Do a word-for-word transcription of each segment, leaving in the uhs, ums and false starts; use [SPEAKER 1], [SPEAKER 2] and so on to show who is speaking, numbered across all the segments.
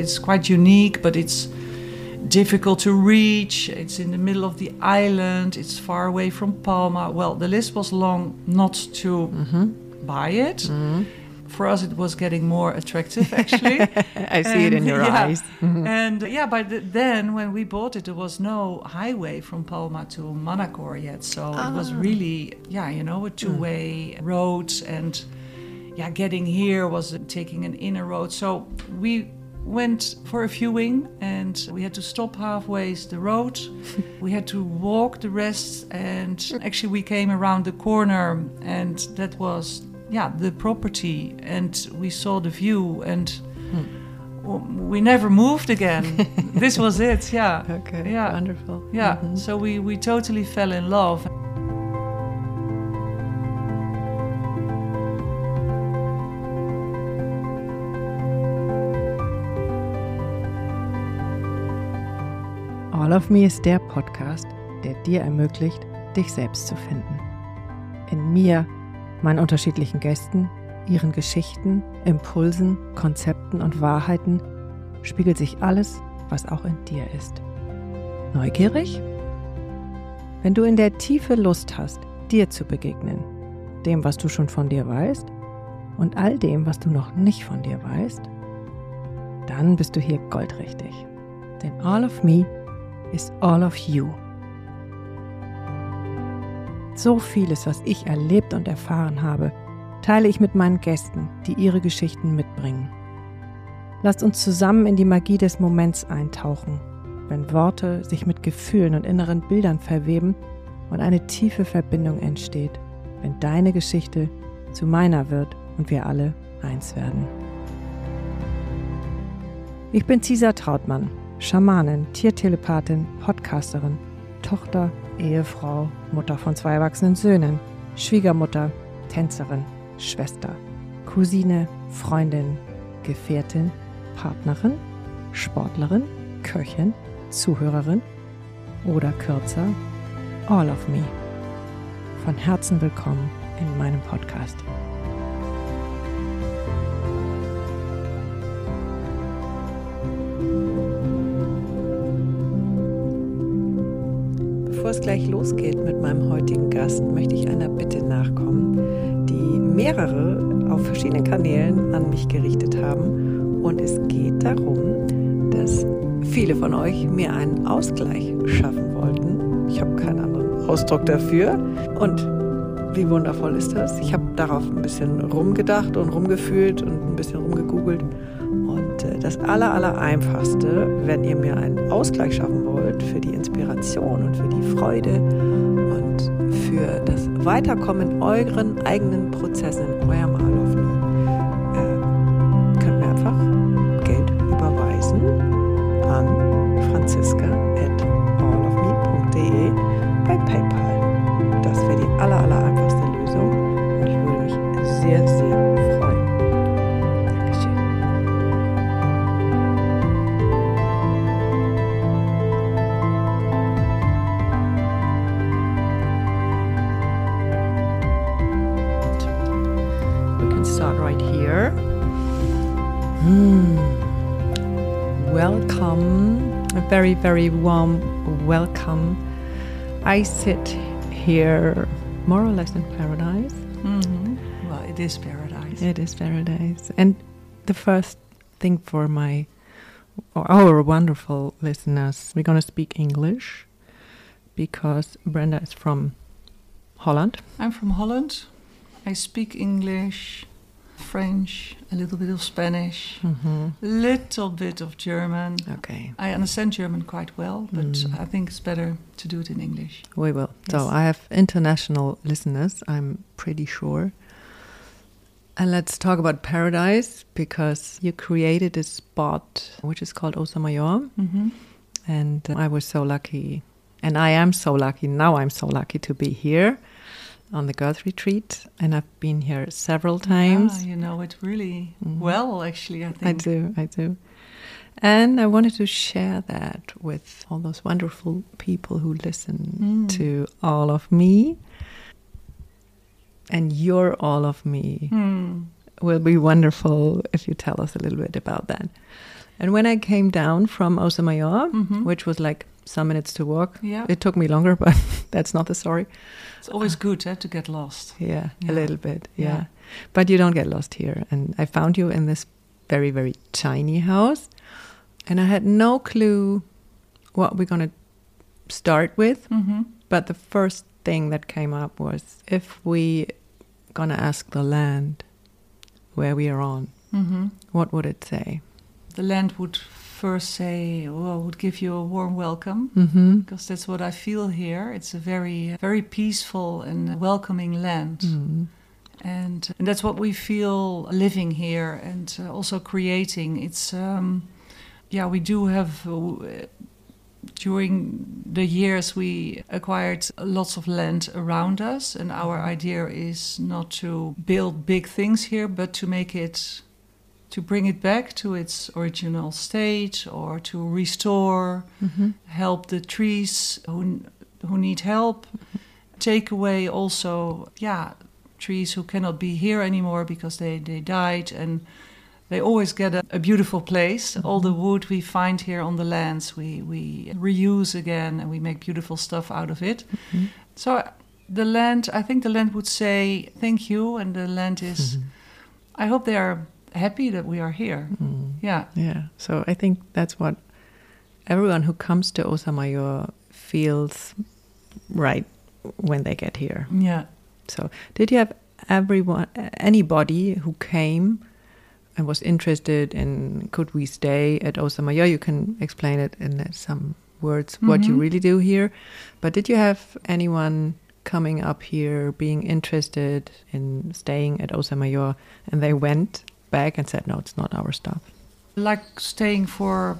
[SPEAKER 1] it's quite unique, but it's difficult to reach. It's in the middle of the island. It's far away from Palma. Well, the list was long not to mm-hmm. buy it. Mm-hmm. For us, it was getting more attractive, actually.
[SPEAKER 2] I see and, it in your
[SPEAKER 1] yeah,
[SPEAKER 2] eyes.
[SPEAKER 1] Mm-hmm. And uh, yeah, but the, then when we bought it, there was no highway from Palma to Manacor yet. So ah. it was really, yeah, you know, a two-way mm. road. And yeah, getting here was taking an inner road. So we went for a viewing and we had to stop halfway the road. We had to walk the rest. And actually, we came around the corner and that was... yeah, the property, and we saw the view, and hmm. we never moved again. This was it, yeah.
[SPEAKER 2] Okay,
[SPEAKER 1] yeah.
[SPEAKER 2] Wonderful.
[SPEAKER 1] Yeah,
[SPEAKER 2] mm-hmm.
[SPEAKER 1] so we, we totally fell in love.
[SPEAKER 2] All of Me ist der Podcast, der dir ermöglicht, dich selbst zu finden. In mir, meinen unterschiedlichen Gästen, ihren Geschichten, Impulsen, Konzepten und Wahrheiten spiegelt sich alles, was auch in dir ist. Neugierig? Wenn du in der Tiefe Lust hast, dir zu begegnen, dem, was du schon von dir weißt und all dem, was du noch nicht von dir weißt, dann bist du hier goldrichtig. Denn All of Me ist All of You. So vieles, was ich erlebt und erfahren habe, teile ich mit meinen Gästen, die ihre Geschichten mitbringen. Lasst uns zusammen in die Magie des Moments eintauchen, wenn Worte sich mit Gefühlen und inneren Bildern verweben und eine tiefe Verbindung entsteht, wenn deine Geschichte zu meiner wird und wir alle eins werden. Ich bin Cisa Trautmann, Schamanin, Tiertelepathin, Podcasterin, Tochter, Ehefrau, Mutter von zwei erwachsenen Söhnen, Schwiegermutter, Tänzerin, Schwester, Cousine, Freundin, Gefährtin, Partnerin, Sportlerin, Köchin, Zuhörerin oder kürzer, All of Me. Von Herzen willkommen in meinem Podcast. Bevor es gleich losgeht mit meinem heutigen Gast, möchte ich einer Bitte nachkommen, die mehrere auf verschiedenen Kanälen an mich gerichtet haben. Und es geht darum, dass viele von euch mir einen Ausgleich schaffen wollten. Ich habe keinen anderen Ausdruck dafür. Und wie wundervoll ist das? Ich habe darauf ein bisschen rumgedacht und rumgefühlt und ein bisschen rumgegoogelt. Und das aller, aller Einfachste, wenn ihr mir einen Ausgleich schaffen wollt für die Inspiration und für die Freude und für das Weiterkommen in euren eigenen Prozessen, in eurem All of Me, äh, könnt mir einfach Geld überweisen an franziska at allofme punkt de bei PayPal. Das wäre die aller, aller einfachste Lösung und ich würde mich sehr, sehr freuen. Start right here. Hmm. Welcome, a very, very warm welcome. I sit here more or less in paradise.
[SPEAKER 1] Mm-hmm. Well, it is paradise.
[SPEAKER 2] It is paradise. And the first thing for my, or our wonderful listeners, we're going to speak English because Brenda is from Holland.
[SPEAKER 1] I'm from Holland. I speak English, French, a little bit of Spanish, a mm-hmm. little bit of German.
[SPEAKER 2] Okay.
[SPEAKER 1] I understand German quite well, but
[SPEAKER 2] mm.
[SPEAKER 1] I think it's better to do it in English.
[SPEAKER 2] We will.
[SPEAKER 1] Yes.
[SPEAKER 2] So I have international listeners, I'm pretty sure. And let's talk about paradise, because you created a spot which is called Osa Mayor.
[SPEAKER 1] Mm-hmm.
[SPEAKER 2] And uh, I was so lucky, and I am so lucky, now I'm so lucky to be here on the Girls Retreat, and I've been here several times.
[SPEAKER 1] Ah, you know it really mm-hmm. well, actually, I think.
[SPEAKER 2] I do, I do. And I wanted to share that with all those wonderful people who listen mm. to All of Me. And your All of Me
[SPEAKER 1] mm.
[SPEAKER 2] will be wonderful if you tell us a little bit about that. And when I came down from Osa Mayor,
[SPEAKER 1] Mm-hmm.
[SPEAKER 2] which was like some minutes to walk,
[SPEAKER 1] Yeah.
[SPEAKER 2] it took me longer, but that's not the story.
[SPEAKER 1] It's always good eh, to get lost.
[SPEAKER 2] Yeah,
[SPEAKER 1] Yeah.
[SPEAKER 2] a little bit, yeah.
[SPEAKER 1] Yeah.
[SPEAKER 2] But you don't get lost here. And I found you in this very, very tiny house. And I had no clue what we're going to start with.
[SPEAKER 1] Mm-hmm.
[SPEAKER 2] But the first thing that came up was if we going to ask the land where we are on,
[SPEAKER 1] Mm-hmm.
[SPEAKER 2] what would it say?
[SPEAKER 1] The land would first say, well, would give you a warm welcome,
[SPEAKER 2] Mm-hmm.
[SPEAKER 1] because that's what I feel here. It's a very, very peaceful and welcoming land.
[SPEAKER 2] Mm.
[SPEAKER 1] And, and that's what we feel living here and uh, also creating. It's, um, yeah, we do have, uh, during the years we acquired lots of land around us, and our idea is not to build big things here, but to make it, to bring it back to its original state, or to restore,
[SPEAKER 2] Mm-hmm.
[SPEAKER 1] help the trees who who need help, take away also, yeah, trees who cannot be here anymore because they, they died, and they always get a, a beautiful place.
[SPEAKER 2] Mm-hmm.
[SPEAKER 1] All the wood we find here on the lands, we, we reuse again, and we make beautiful stuff out of it.
[SPEAKER 2] Mm-hmm.
[SPEAKER 1] So the land, I think the land would say thank you, and the land is,
[SPEAKER 2] Mm-hmm.
[SPEAKER 1] I hope they are happy that we are here.
[SPEAKER 2] Mm.
[SPEAKER 1] Yeah.
[SPEAKER 2] Yeah, so I think that's what everyone who comes to Osa Mayor feels right when they get here.
[SPEAKER 1] Yeah.
[SPEAKER 2] So, did you have everyone, anybody who came and was interested in could we stay at Osa Mayor? You can explain it in some words what you
[SPEAKER 1] Mhm.
[SPEAKER 2] really do here. But did you have anyone coming up here being interested in staying at Osa Mayor, and they went back and said, no, it's not our stuff?
[SPEAKER 1] Like staying for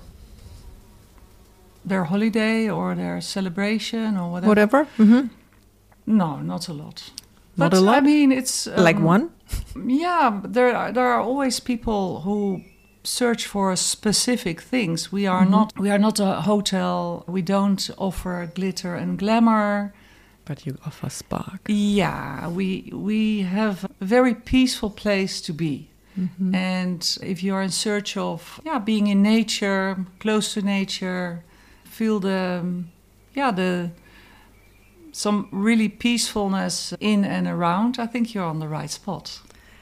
[SPEAKER 1] their holiday or their celebration or whatever.
[SPEAKER 2] Whatever. Mm-hmm.
[SPEAKER 1] No, not a lot.
[SPEAKER 2] Not
[SPEAKER 1] But,
[SPEAKER 2] a lot?
[SPEAKER 1] I mean, it's um,
[SPEAKER 2] Like one?
[SPEAKER 1] Yeah, but there are, there are always people who search for specific things. We are
[SPEAKER 2] Mhm.
[SPEAKER 1] not we are not a hotel. We don't offer glitter and glamour.
[SPEAKER 2] But you offer spark.
[SPEAKER 1] Yeah, we we have a very peaceful place to be.
[SPEAKER 2] Mm-hmm.
[SPEAKER 1] And if you're in search of yeah being in nature, close to nature, feel the yeah the some really peacefulness in and around, I think you're on the right spot.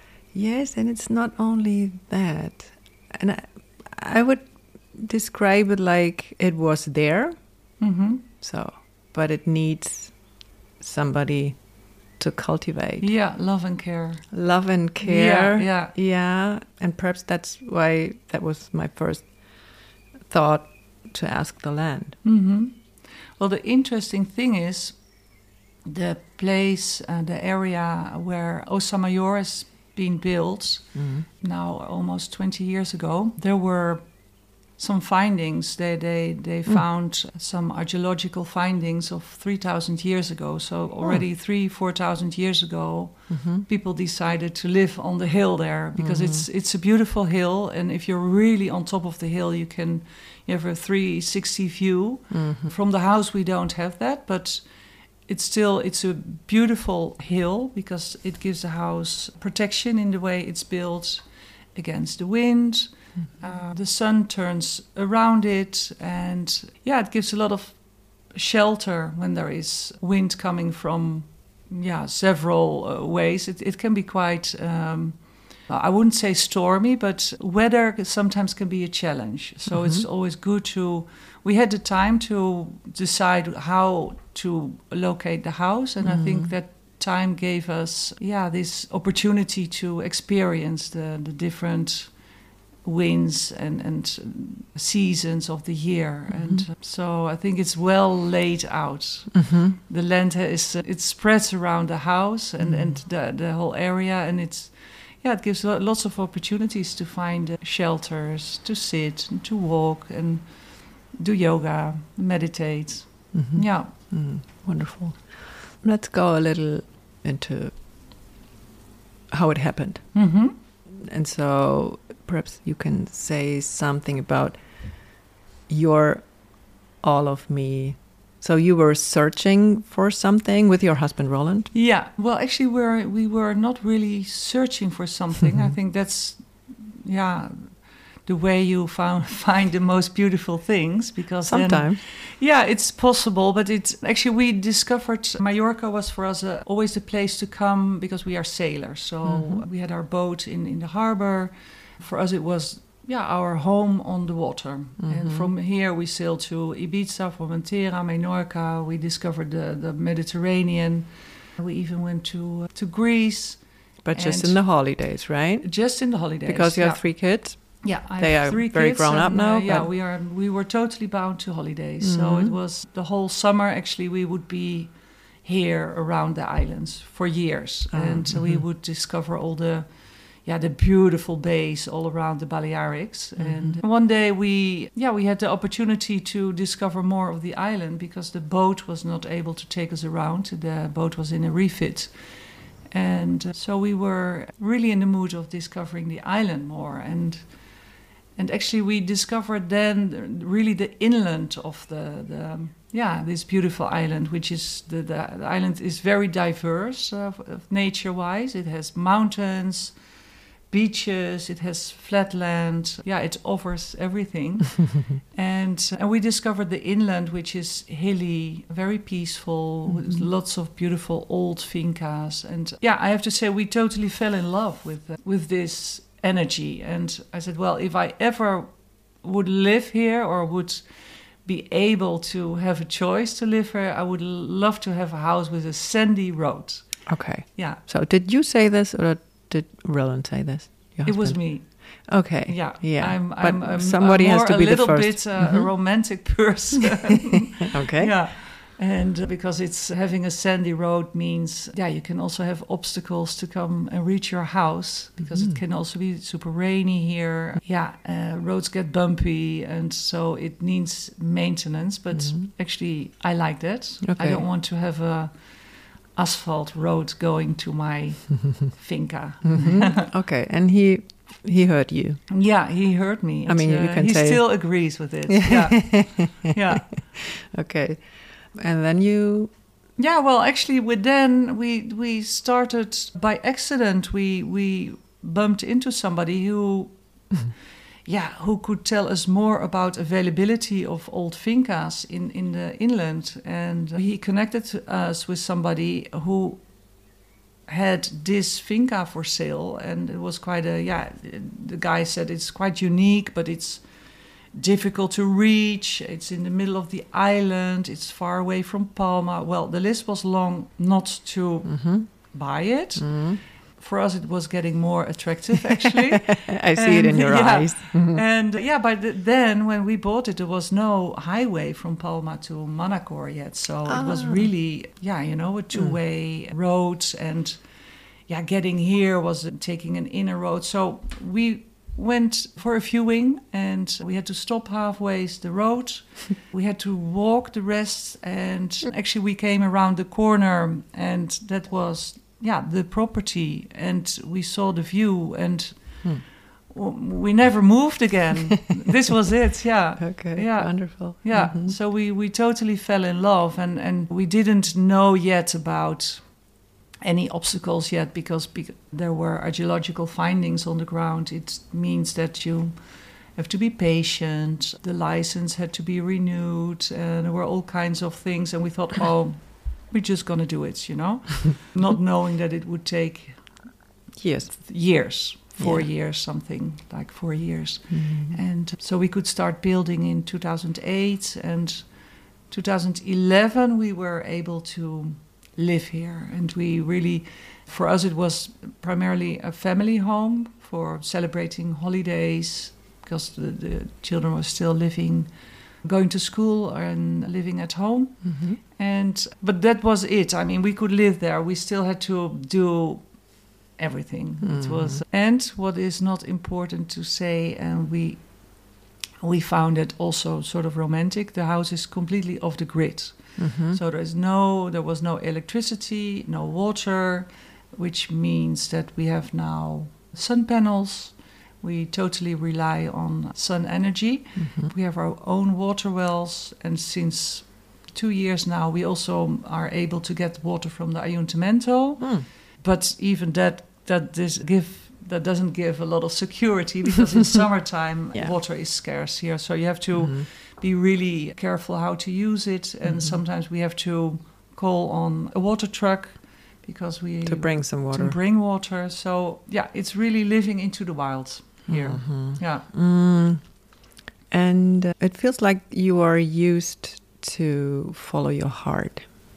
[SPEAKER 2] Yes, and it's not only that. And I, I would describe it like it was there,
[SPEAKER 1] Mm-hmm.
[SPEAKER 2] so, but it needs somebody to cultivate.
[SPEAKER 1] Yeah, love and care.
[SPEAKER 2] Love and care.
[SPEAKER 1] Yeah, yeah.
[SPEAKER 2] Yeah, and perhaps that's why that was my first thought to ask the land.
[SPEAKER 1] Mm-hmm. Well, the interesting thing is the place, uh, the area where Osa Mayor has been built,
[SPEAKER 2] Mm-hmm.
[SPEAKER 1] now almost twenty years ago, there were some findings. They they, they
[SPEAKER 2] Mm.
[SPEAKER 1] found some archaeological findings of three thousand years ago. So already three, four thousand years ago,
[SPEAKER 2] Mm-hmm.
[SPEAKER 1] people decided to live on the hill there because
[SPEAKER 2] Mhm.
[SPEAKER 1] it's it's a beautiful hill, and if you're really on top of the hill, you can you have a three sixty view.
[SPEAKER 2] Mm-hmm.
[SPEAKER 1] From the house, we don't have that, but it's still it's a beautiful hill because it gives the house protection in the way it's built against the wind. Uh, the sun turns around it, and yeah, it gives a lot of shelter when there is wind coming from yeah several uh, ways. It it can be quite. Um, I wouldn't say stormy, but weather sometimes can be a challenge. So it's
[SPEAKER 2] Mhm.
[SPEAKER 1] always good to. We had the time to decide how to locate the house, and I think
[SPEAKER 2] Mhm.
[SPEAKER 1] that time gave us, yeah, this opportunity to experience the the different winds and and seasons of the year,
[SPEAKER 2] Mhm.
[SPEAKER 1] and so I think it's well laid out.
[SPEAKER 2] Mm-hmm.
[SPEAKER 1] The land is uh, it spreads around the house and
[SPEAKER 2] Mhm.
[SPEAKER 1] and the the whole area, and it's yeah, it gives lo- lots of opportunities to find uh, shelters, to sit, and to walk, and do yoga, meditate.
[SPEAKER 2] Mm-hmm.
[SPEAKER 1] Yeah.
[SPEAKER 2] Mm, wonderful. Let's go a little into how it happened.
[SPEAKER 1] Mm-hmm.
[SPEAKER 2] And so perhaps you can say something about your All of Me. So you were searching for something with your husband, Roland?
[SPEAKER 1] Yeah. Well, actually, we're we were not really searching for something. I
[SPEAKER 2] Mhm.
[SPEAKER 1] think that's yeah. the way you found, find the most beautiful things, because
[SPEAKER 2] sometimes,
[SPEAKER 1] yeah, it's possible. But it's actually, we discovered Mallorca was for us a, always a place to come because we are sailors. So mm-hmm. we had our boat in, in the harbor. For us, it was yeah our home on the water. Mm-hmm. And from here we sailed to Ibiza, Formentera, Menorca. We discovered the, the Mediterranean. We even went to to Greece.
[SPEAKER 2] But just in the holidays, right?
[SPEAKER 1] Just in the holidays.
[SPEAKER 2] Because you
[SPEAKER 1] yeah.
[SPEAKER 2] have three kids?
[SPEAKER 1] Yeah, I
[SPEAKER 2] they
[SPEAKER 1] have
[SPEAKER 2] are
[SPEAKER 1] three
[SPEAKER 2] very
[SPEAKER 1] kids.
[SPEAKER 2] grown up
[SPEAKER 1] and,
[SPEAKER 2] now.
[SPEAKER 1] Uh, yeah, we are. We were totally bound to holidays. Mm-hmm. So it was the whole summer, actually, we would be here around the islands for years. Oh, and mm-hmm. we would discover all the... yeah, the beautiful bays all around the Balearics. Mm-hmm. And one day we, yeah, we had the opportunity to discover more of the island because the boat was not able to take us around. The boat was in a refit. And uh, so we were really in the mood of discovering the island more. And and actually we discovered then really the inland of the, the yeah, this beautiful island, which is, the, the, the island is very diverse uh, nature-wise. It has mountains, beaches, it has flat land. Yeah, it offers everything. and and we discovered the inland, which is hilly, very peaceful, mm-hmm. with lots of beautiful old fincas. And yeah, I have to say we totally fell in love with uh, with this energy. And I said, well, if I ever would live here or would be able to have a choice to live here, I would love to have a house with a sandy road.
[SPEAKER 2] Okay.
[SPEAKER 1] Yeah.
[SPEAKER 2] So did you say this or did Roland say this?
[SPEAKER 1] It was me.
[SPEAKER 2] Okay.
[SPEAKER 1] Yeah.
[SPEAKER 2] Yeah.
[SPEAKER 1] I'm,
[SPEAKER 2] but
[SPEAKER 1] I'm, I'm
[SPEAKER 2] somebody
[SPEAKER 1] I'm
[SPEAKER 2] has to be the first.
[SPEAKER 1] A little bit uh,
[SPEAKER 2] mm-hmm.
[SPEAKER 1] a romantic person.
[SPEAKER 2] Okay.
[SPEAKER 1] Yeah. And uh, because it's having a sandy road means, yeah, you can also have obstacles to come and reach your house because mm-hmm. it can also be super rainy here. Yeah, uh, roads get bumpy, and so it needs maintenance. But mm-hmm. actually, I like that. Okay. I don't want to have a asphalt road going to my finca.
[SPEAKER 2] Mm-hmm. Okay, and he he heard you.
[SPEAKER 1] Yeah, he heard me.
[SPEAKER 2] I mean,
[SPEAKER 1] uh,
[SPEAKER 2] you can
[SPEAKER 1] he
[SPEAKER 2] say
[SPEAKER 1] still agrees with it. Yeah, yeah.
[SPEAKER 2] Okay, and then you.
[SPEAKER 1] Yeah, well, actually, we then we we started by accident. We we bumped into somebody who. Yeah, who could tell us more about availability of old fincas in, in the inland. And he connected us with somebody who had this finca for sale. And it was quite a, yeah, the guy said it's quite unique, but it's difficult to reach. It's in the middle of the island. It's far away from Palma. Well, the list was long not to mm-hmm. buy it. Mm-hmm. For us, it was getting more attractive, actually.
[SPEAKER 2] I see and, it in your
[SPEAKER 1] yeah.
[SPEAKER 2] eyes.
[SPEAKER 1] and yeah, but the, then when we bought it, there was no highway from Palma to Manacor yet. So ah. it was really, yeah, you know, a two-way mm. road. And yeah, getting here was taking an inner road. So we went for a viewing and we had to stop halfway the road. We had to walk the rest. And actually, we came around the corner and that was... yeah, the property, and we saw the view, and hmm. w- we never moved again. This was it, yeah.
[SPEAKER 2] Okay,
[SPEAKER 1] yeah.
[SPEAKER 2] Wonderful.
[SPEAKER 1] Yeah,
[SPEAKER 2] mm-hmm.
[SPEAKER 1] so we, we totally fell in love, and, and we didn't know yet about any obstacles yet, because be- there were archaeological findings on the ground. It means that you have to be patient, the license had to be renewed, and there were all kinds of things, and we thought, oh... we're just going to do it, you know, not knowing that it would take
[SPEAKER 2] years,
[SPEAKER 1] years, four
[SPEAKER 2] yeah.
[SPEAKER 1] years, something like four years.
[SPEAKER 2] Mm-hmm.
[SPEAKER 1] And so we could start building in two thousand eight, and two thousand eleven we were able to live here. And we really, for us, it was primarily a family home for celebrating holidays, because the, the children were still living going to school and living at home. Mm-hmm. And but that was it. I mean, we could live there. We still had to do everything. Mm-hmm. It was, and what is not important to say, and we we found it also sort of romantic. The house is completely off the grid. Mm-hmm. So there is no, there was no electricity, no water, which means that we have now sun panels. We totally rely on sun energy. Mm-hmm. We have our own water wells, and since two years now, we also are able to get water from the Ayuntamiento. Mm. But even that, that this give that doesn't give a lot of security because in summertime
[SPEAKER 2] yeah.
[SPEAKER 1] water is scarce here. So you have to
[SPEAKER 2] Mm-hmm.
[SPEAKER 1] be really careful how to use it. And
[SPEAKER 2] Mm-hmm.
[SPEAKER 1] sometimes we have to call on a water truck because we...
[SPEAKER 2] To bring some water.
[SPEAKER 1] To bring water. So yeah, it's really living into the wild here.
[SPEAKER 2] Mm-hmm.
[SPEAKER 1] Yeah.
[SPEAKER 2] Mm. And uh, it feels like you are used to follow your heart.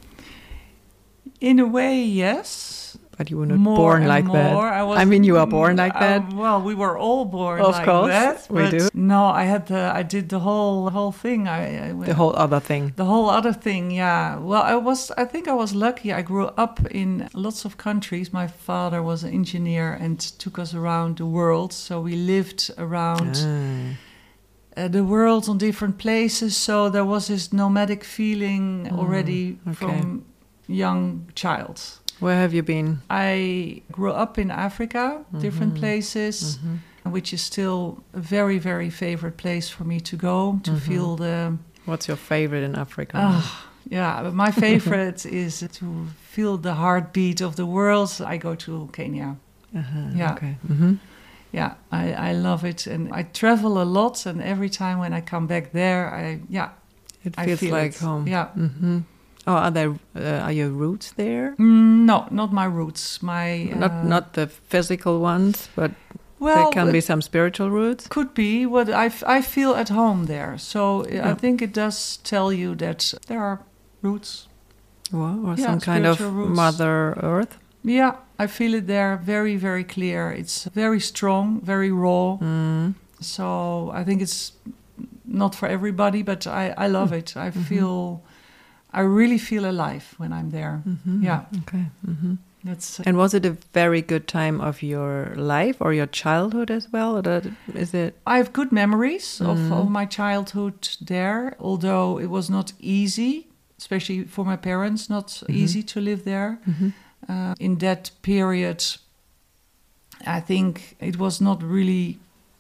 [SPEAKER 1] In a way, yes.
[SPEAKER 2] But you were not
[SPEAKER 1] More
[SPEAKER 2] born
[SPEAKER 1] and
[SPEAKER 2] like that.
[SPEAKER 1] more. I, was,
[SPEAKER 2] I mean, you are born like
[SPEAKER 1] uh,
[SPEAKER 2] that.
[SPEAKER 1] Well, we were all born
[SPEAKER 2] Of
[SPEAKER 1] like
[SPEAKER 2] course,
[SPEAKER 1] that.
[SPEAKER 2] we
[SPEAKER 1] but
[SPEAKER 2] do.
[SPEAKER 1] No, I had the, I did the whole whole thing. I, I
[SPEAKER 2] The whole other thing.
[SPEAKER 1] The whole other thing, yeah. Well, I was, I think I was lucky. I grew up in lots of countries. My father was an engineer and took us around the world. So we lived around
[SPEAKER 2] Ah.
[SPEAKER 1] uh, the world on different places. So there was this nomadic feeling already
[SPEAKER 2] okay.
[SPEAKER 1] from young child.
[SPEAKER 2] Where have you been?
[SPEAKER 1] I grew up in Africa, different places, which is still a very, very favorite place for me to go, to feel the...
[SPEAKER 2] What's your favorite in Africa?
[SPEAKER 1] Ah, yeah, but my favorite is to feel the heartbeat of the world. I go to Kenya.
[SPEAKER 2] Uh-huh,
[SPEAKER 1] Yeah.
[SPEAKER 2] Okay. Mm-hmm.
[SPEAKER 1] Yeah, I, I love it. And I travel a lot, and every time when I come back there, I, yeah,
[SPEAKER 2] It
[SPEAKER 1] I
[SPEAKER 2] feels
[SPEAKER 1] feel
[SPEAKER 2] like
[SPEAKER 1] it.
[SPEAKER 2] home.
[SPEAKER 1] Yeah.
[SPEAKER 2] Mm-hmm. Oh, are there uh, are your roots there?
[SPEAKER 1] Mm, no, not my roots. My uh,
[SPEAKER 2] Not not the physical ones, but
[SPEAKER 1] well,
[SPEAKER 2] there can
[SPEAKER 1] it
[SPEAKER 2] be some spiritual roots.
[SPEAKER 1] could be. What I, f- I feel at home there. So I
[SPEAKER 2] Yeah.
[SPEAKER 1] think it does tell you that there are roots.
[SPEAKER 2] Well, or
[SPEAKER 1] Yeah,
[SPEAKER 2] some kind of
[SPEAKER 1] spiritual roots.
[SPEAKER 2] Mother Earth.
[SPEAKER 1] Yeah, I feel it there very, very clear. It's very strong, very raw.
[SPEAKER 2] Mm.
[SPEAKER 1] So I think it's not for everybody, but I, I love it. I feel, I really feel alive when I'm there.
[SPEAKER 2] Mm-hmm.
[SPEAKER 1] Yeah,
[SPEAKER 2] Okay. Mm-hmm.
[SPEAKER 1] that's.
[SPEAKER 2] And was it a very good time of your life or your childhood as well? Or that, is it?
[SPEAKER 1] I have good memories of,
[SPEAKER 2] Mm.
[SPEAKER 1] of my childhood there, although it was not easy, especially for my parents, not easy to live there.
[SPEAKER 2] Mm-hmm.
[SPEAKER 1] Uh, in that period, I think it was not really,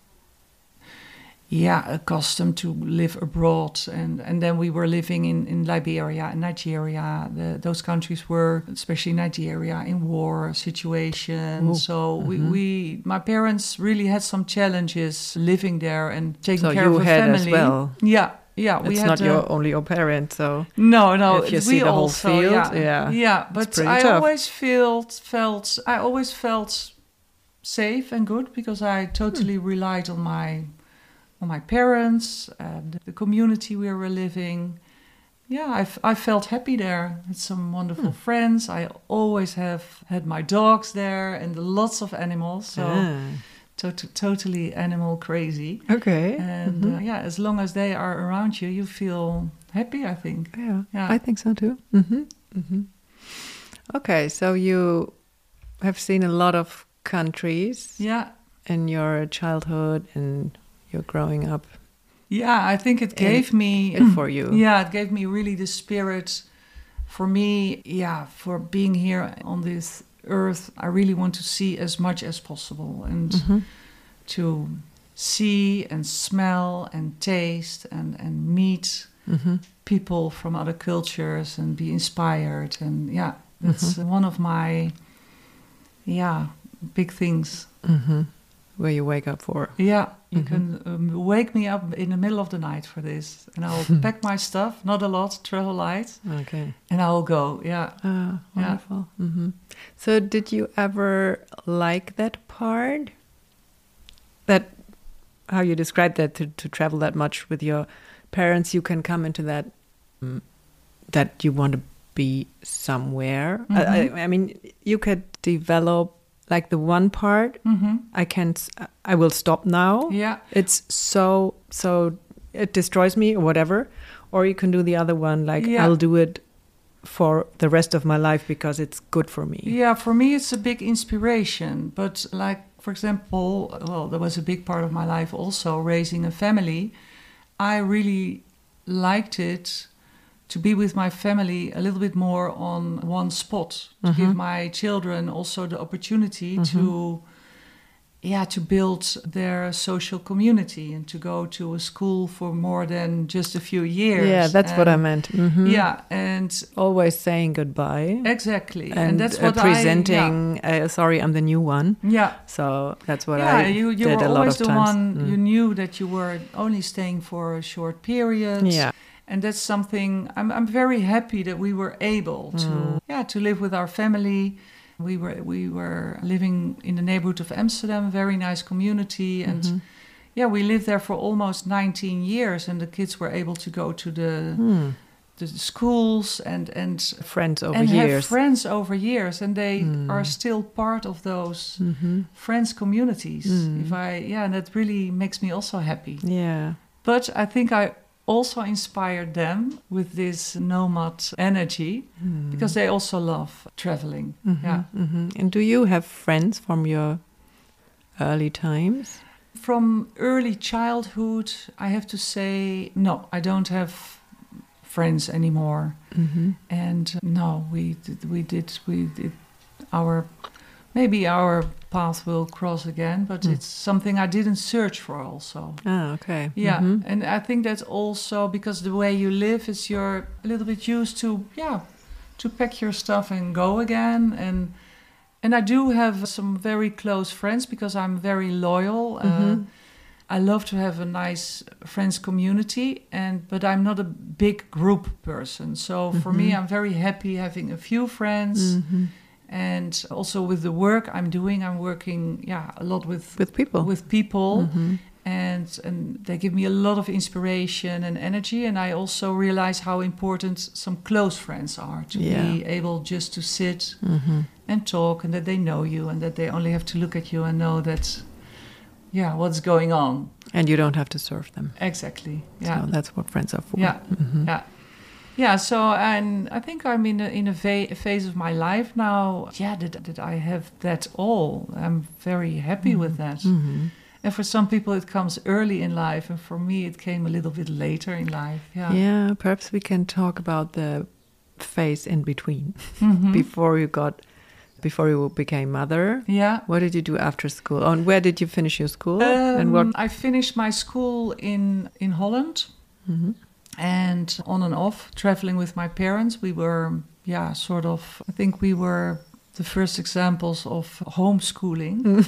[SPEAKER 1] yeah, accustomed to live abroad. And, and then we were living in, in Liberia and Nigeria. The, those countries were, especially Nigeria, in war situation.
[SPEAKER 2] Ooh.
[SPEAKER 1] So we,
[SPEAKER 2] Mhm.
[SPEAKER 1] we, my parents really had some challenges living there and taking
[SPEAKER 2] So
[SPEAKER 1] care
[SPEAKER 2] you
[SPEAKER 1] of a
[SPEAKER 2] had
[SPEAKER 1] family.
[SPEAKER 2] as well.
[SPEAKER 1] Yeah, yeah. we
[SPEAKER 2] It's
[SPEAKER 1] had
[SPEAKER 2] not
[SPEAKER 1] uh,
[SPEAKER 2] your only your parent, so
[SPEAKER 1] no, no.
[SPEAKER 2] If you
[SPEAKER 1] we
[SPEAKER 2] see the whole
[SPEAKER 1] also,
[SPEAKER 2] field,
[SPEAKER 1] yeah,
[SPEAKER 2] yeah,
[SPEAKER 1] yeah. But
[SPEAKER 2] pretty
[SPEAKER 1] I
[SPEAKER 2] tough.
[SPEAKER 1] always felt felt I always felt safe and good because I totally
[SPEAKER 2] Hmm.
[SPEAKER 1] relied on my on my parents and the community we were living. Yeah, I, f- I felt happy there. Had some wonderful
[SPEAKER 2] Hmm.
[SPEAKER 1] friends. I always have had my dogs there and lots of animals. So
[SPEAKER 2] Ah.
[SPEAKER 1] to- totally animal crazy.
[SPEAKER 2] Okay.
[SPEAKER 1] And
[SPEAKER 2] Mhm.
[SPEAKER 1] uh, yeah, as long as they are around you, you feel happy, I think.
[SPEAKER 2] Yeah,
[SPEAKER 1] Yeah.
[SPEAKER 2] I think so too. Mm-hmm. Mm-hmm. Okay, so you have seen a lot of countries
[SPEAKER 1] Yeah.
[SPEAKER 2] in your childhood and your growing up
[SPEAKER 1] Yeah, I think it gave me
[SPEAKER 2] and for you.
[SPEAKER 1] Yeah, it gave me really the spirit for me, yeah, for being here on this earth. I really want to see as much as possible and
[SPEAKER 2] Mhm.
[SPEAKER 1] to see and smell and taste and, and meet
[SPEAKER 2] Mhm.
[SPEAKER 1] people from other cultures and be inspired. And yeah, that's one of my, yeah, big things.
[SPEAKER 2] Mhm. Where you wake up for.
[SPEAKER 1] Yeah, you
[SPEAKER 2] Mhm.
[SPEAKER 1] can um, wake me up in the middle of the night for this, and I'll pack my stuff, not a lot, travel light,
[SPEAKER 2] Okay.
[SPEAKER 1] and I'll go. Yeah,
[SPEAKER 2] Ah, wonderful. Mhm. So did you ever like that part? That how you described that to, to travel that much with your parents, you can come into that um, that you want to be somewhere. I, I, I mean, you could develop like the one part.
[SPEAKER 1] mm-hmm.
[SPEAKER 2] I can't. I will stop now.
[SPEAKER 1] Yeah,
[SPEAKER 2] It's so so it destroys me or whatever. Or you can do the other one. Like
[SPEAKER 1] Yeah.
[SPEAKER 2] I'll do it for the rest of my life because it's good for me.
[SPEAKER 1] yeah. For me, it's a big inspiration. But like, for example, well, there was a big part of my life also raising a family. I really liked it to be with my family a little bit more on one spot, to give my children also the opportunity to, yeah, to build their social community and to go to a school for more than just a few years.
[SPEAKER 2] Yeah, that's
[SPEAKER 1] and,
[SPEAKER 2] what I meant. Mm-hmm.
[SPEAKER 1] Yeah, and
[SPEAKER 2] always saying goodbye.
[SPEAKER 1] Exactly,
[SPEAKER 2] and,
[SPEAKER 1] and that's what
[SPEAKER 2] uh, presenting.
[SPEAKER 1] I, yeah.
[SPEAKER 2] uh, sorry, I'm the new one.
[SPEAKER 1] Yeah,
[SPEAKER 2] so that's what
[SPEAKER 1] yeah,
[SPEAKER 2] I
[SPEAKER 1] you, you
[SPEAKER 2] did
[SPEAKER 1] were
[SPEAKER 2] a lot
[SPEAKER 1] always
[SPEAKER 2] of
[SPEAKER 1] the
[SPEAKER 2] times.
[SPEAKER 1] one.
[SPEAKER 2] Mm.
[SPEAKER 1] You knew that you were only staying for a short period.
[SPEAKER 2] Yeah.
[SPEAKER 1] And that's something I'm I'm very happy that we were able to
[SPEAKER 2] Mm.
[SPEAKER 1] yeah to live with our family. We were we were living in the neighborhood of Amsterdam, very nice community, and
[SPEAKER 2] Mm-hmm.
[SPEAKER 1] yeah, we lived there for almost nineteen years, and the kids were able to go to the
[SPEAKER 2] Mm.
[SPEAKER 1] the schools and and
[SPEAKER 2] Friends over
[SPEAKER 1] and
[SPEAKER 2] years.
[SPEAKER 1] have friends over years, and they
[SPEAKER 2] Mm.
[SPEAKER 1] are still part of those
[SPEAKER 2] Mm-hmm.
[SPEAKER 1] friends communities.
[SPEAKER 2] Mm.
[SPEAKER 1] If I yeah, and that really makes me also happy.
[SPEAKER 2] Yeah.
[SPEAKER 1] But I think I also inspired them with this nomad energy
[SPEAKER 2] Mm.
[SPEAKER 1] because they also love traveling.
[SPEAKER 2] Mm-hmm.
[SPEAKER 1] Yeah.
[SPEAKER 2] Mm-hmm. And do you have friends from your early times?
[SPEAKER 1] From early childhood, I have to say, no, I don't have friends anymore.
[SPEAKER 2] Mm-hmm.
[SPEAKER 1] And uh, no, we did, we did, we did our, maybe our path will cross again, but
[SPEAKER 2] Mm.
[SPEAKER 1] it's something I didn't search for also.
[SPEAKER 2] Ah, okay.
[SPEAKER 1] Yeah,
[SPEAKER 2] Mhm.
[SPEAKER 1] and I think that's also because the way you live is you're a little bit used to, yeah, to pack your stuff and go again. And and I do have some very close friends because I'm very loyal.
[SPEAKER 2] Mhm.
[SPEAKER 1] Uh, I love to have a nice friends community, and but I'm not a big group person. So for me,
[SPEAKER 2] Mhm.
[SPEAKER 1] I'm very happy having a few friends.
[SPEAKER 2] Mhm.
[SPEAKER 1] And also with the work I'm doing, I'm working, yeah, a lot with
[SPEAKER 2] With people.
[SPEAKER 1] with people.
[SPEAKER 2] Mhm.
[SPEAKER 1] And, and they give me a lot of inspiration and energy. And I also realize how important some close friends are to
[SPEAKER 2] Yeah.
[SPEAKER 1] be able just to sit
[SPEAKER 2] Mhm.
[SPEAKER 1] and talk, and that they know you, and that they only have to look at you and know that, yeah, what's going on.
[SPEAKER 2] And you don't have to serve them.
[SPEAKER 1] Exactly. Yeah.
[SPEAKER 2] So that's what friends are for.
[SPEAKER 1] Yeah.
[SPEAKER 2] Mhm.
[SPEAKER 1] Yeah. Yeah, so and I think I'm in a, in a, va- a phase of my life now, yeah, that, that I have that all. I'm very happy with that.
[SPEAKER 2] Mhm.
[SPEAKER 1] And for some people, it comes early in life, and for me, it came a little bit later in life. Yeah.
[SPEAKER 2] Yeah, perhaps we can talk about the phase in between
[SPEAKER 1] Mhm.
[SPEAKER 2] before you got, before you became mother.
[SPEAKER 1] Yeah.
[SPEAKER 2] What did you do after school? And where did you finish your school? and
[SPEAKER 1] Um,
[SPEAKER 2] what?
[SPEAKER 1] I finished my school in in Holland,
[SPEAKER 2] Mhm.
[SPEAKER 1] and on and off traveling with my parents. We were, yeah, sort of. I think we were the first examples of homeschooling.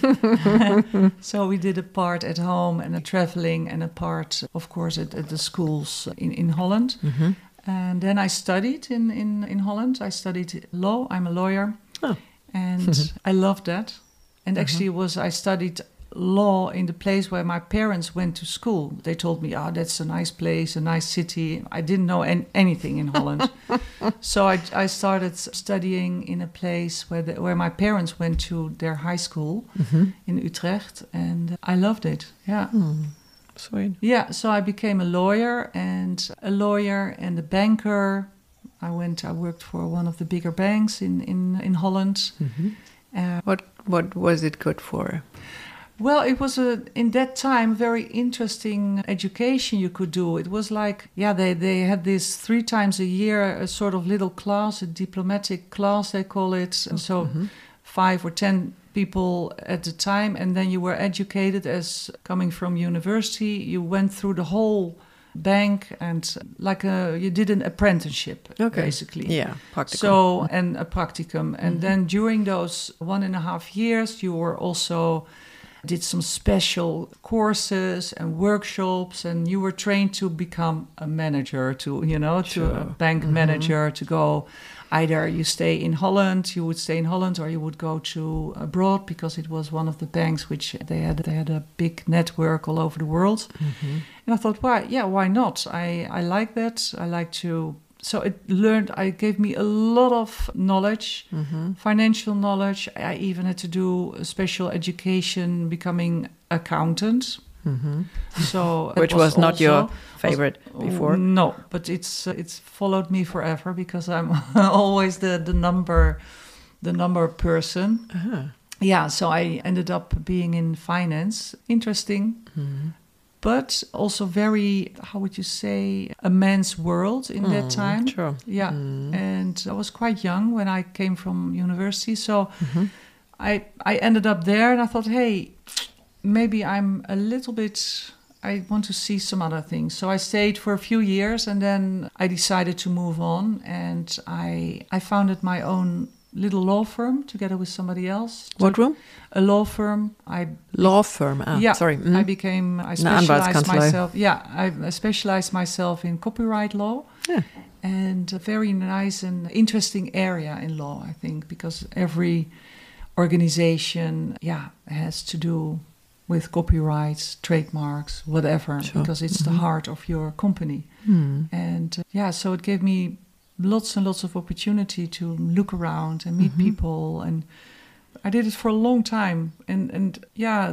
[SPEAKER 1] So we did a part at home and a traveling, and a part, of course, at, at the schools in, in Holland.
[SPEAKER 2] Mhm.
[SPEAKER 1] And then I studied in, in, in Holland. I studied law. I'm a lawyer.
[SPEAKER 2] Oh.
[SPEAKER 1] And I loved that. And actually, it was I studied law in the place where my parents went to school. They told me, oh, that's a nice place, a nice city. I didn't know an- anything in Holland. So I, I started studying in a place where the, where my parents went to their high school
[SPEAKER 2] Mhm.
[SPEAKER 1] in Utrecht. And I loved it. Yeah.
[SPEAKER 2] Mm. Sweet.
[SPEAKER 1] Yeah, so I became a lawyer and a lawyer and a banker. I went, I worked for one of the bigger banks in, in, in Holland.
[SPEAKER 2] Mhm.
[SPEAKER 1] Uh,
[SPEAKER 2] What What was it good for?
[SPEAKER 1] well, it was a, in that time, very interesting education you could do. It was like, yeah, they, they had this three times a year, a sort of little class, a diplomatic class, they call it. And so
[SPEAKER 2] Mhm.
[SPEAKER 1] five or ten people at the time, and then you were educated as coming from university. You went through the whole bank, and like a, you did an apprenticeship,
[SPEAKER 2] Okay.
[SPEAKER 1] basically.
[SPEAKER 2] Yeah, practical.
[SPEAKER 1] So, and a practicum. And then during those one and a half years, you were also did some special courses and workshops, and you were trained to become a manager, to, you know, to a
[SPEAKER 2] Sure.
[SPEAKER 1] bank manager, to go either you stay in Holland, you would stay in Holland, or you would go to abroad, because it was one of the banks which they had they had a big network all over the world.
[SPEAKER 2] Mhm.
[SPEAKER 1] And I thought, why, yeah, why not? I, I like that. I like to. So it learned. I gave me a lot of knowledge,
[SPEAKER 2] Mhm.
[SPEAKER 1] financial knowledge. I even had to do a special education, becoming accountant.
[SPEAKER 2] Mhm.
[SPEAKER 1] So it
[SPEAKER 2] Which was, not
[SPEAKER 1] also-
[SPEAKER 2] your favorite
[SPEAKER 1] was-
[SPEAKER 2] before.
[SPEAKER 1] No, but it's uh, it's followed me forever because I'm always the the number, the number person.
[SPEAKER 2] Uh-huh.
[SPEAKER 1] Yeah, so I ended up being in finance. Interesting.
[SPEAKER 2] Mhm.
[SPEAKER 1] But also very, how would you say, a man's world in that
[SPEAKER 2] Mm,
[SPEAKER 1] time.
[SPEAKER 2] Sure.
[SPEAKER 1] Yeah,
[SPEAKER 2] Mm.
[SPEAKER 1] and I was quite young when I came from university, so
[SPEAKER 2] Mhm.
[SPEAKER 1] I, I ended up there and I thought, hey, maybe I'm a little bit, I want to see some other things. So I stayed for a few years and then I decided to move on. And I I founded my own little law firm together with somebody else.
[SPEAKER 2] What room?
[SPEAKER 1] A law firm. I
[SPEAKER 2] Law firm. Ah,
[SPEAKER 1] yeah,
[SPEAKER 2] sorry. Mm.
[SPEAKER 1] I became, I
[SPEAKER 2] Een
[SPEAKER 1] specialized
[SPEAKER 2] aanwaltskanselij.
[SPEAKER 1] myself. Yeah, I, I specialized myself in copyright law.
[SPEAKER 2] Yeah.
[SPEAKER 1] And a very nice and interesting area in law, I think, because every organization, yeah, has to do with copyrights, trademarks, whatever,
[SPEAKER 2] Sure.
[SPEAKER 1] because it's
[SPEAKER 2] Mm-hmm.
[SPEAKER 1] the heart of your company.
[SPEAKER 2] Mm.
[SPEAKER 1] And uh, yeah, so it gave me lots and lots of opportunity to look around and meet
[SPEAKER 2] Mm-hmm.
[SPEAKER 1] people. And I did it for a long time. And, and yeah,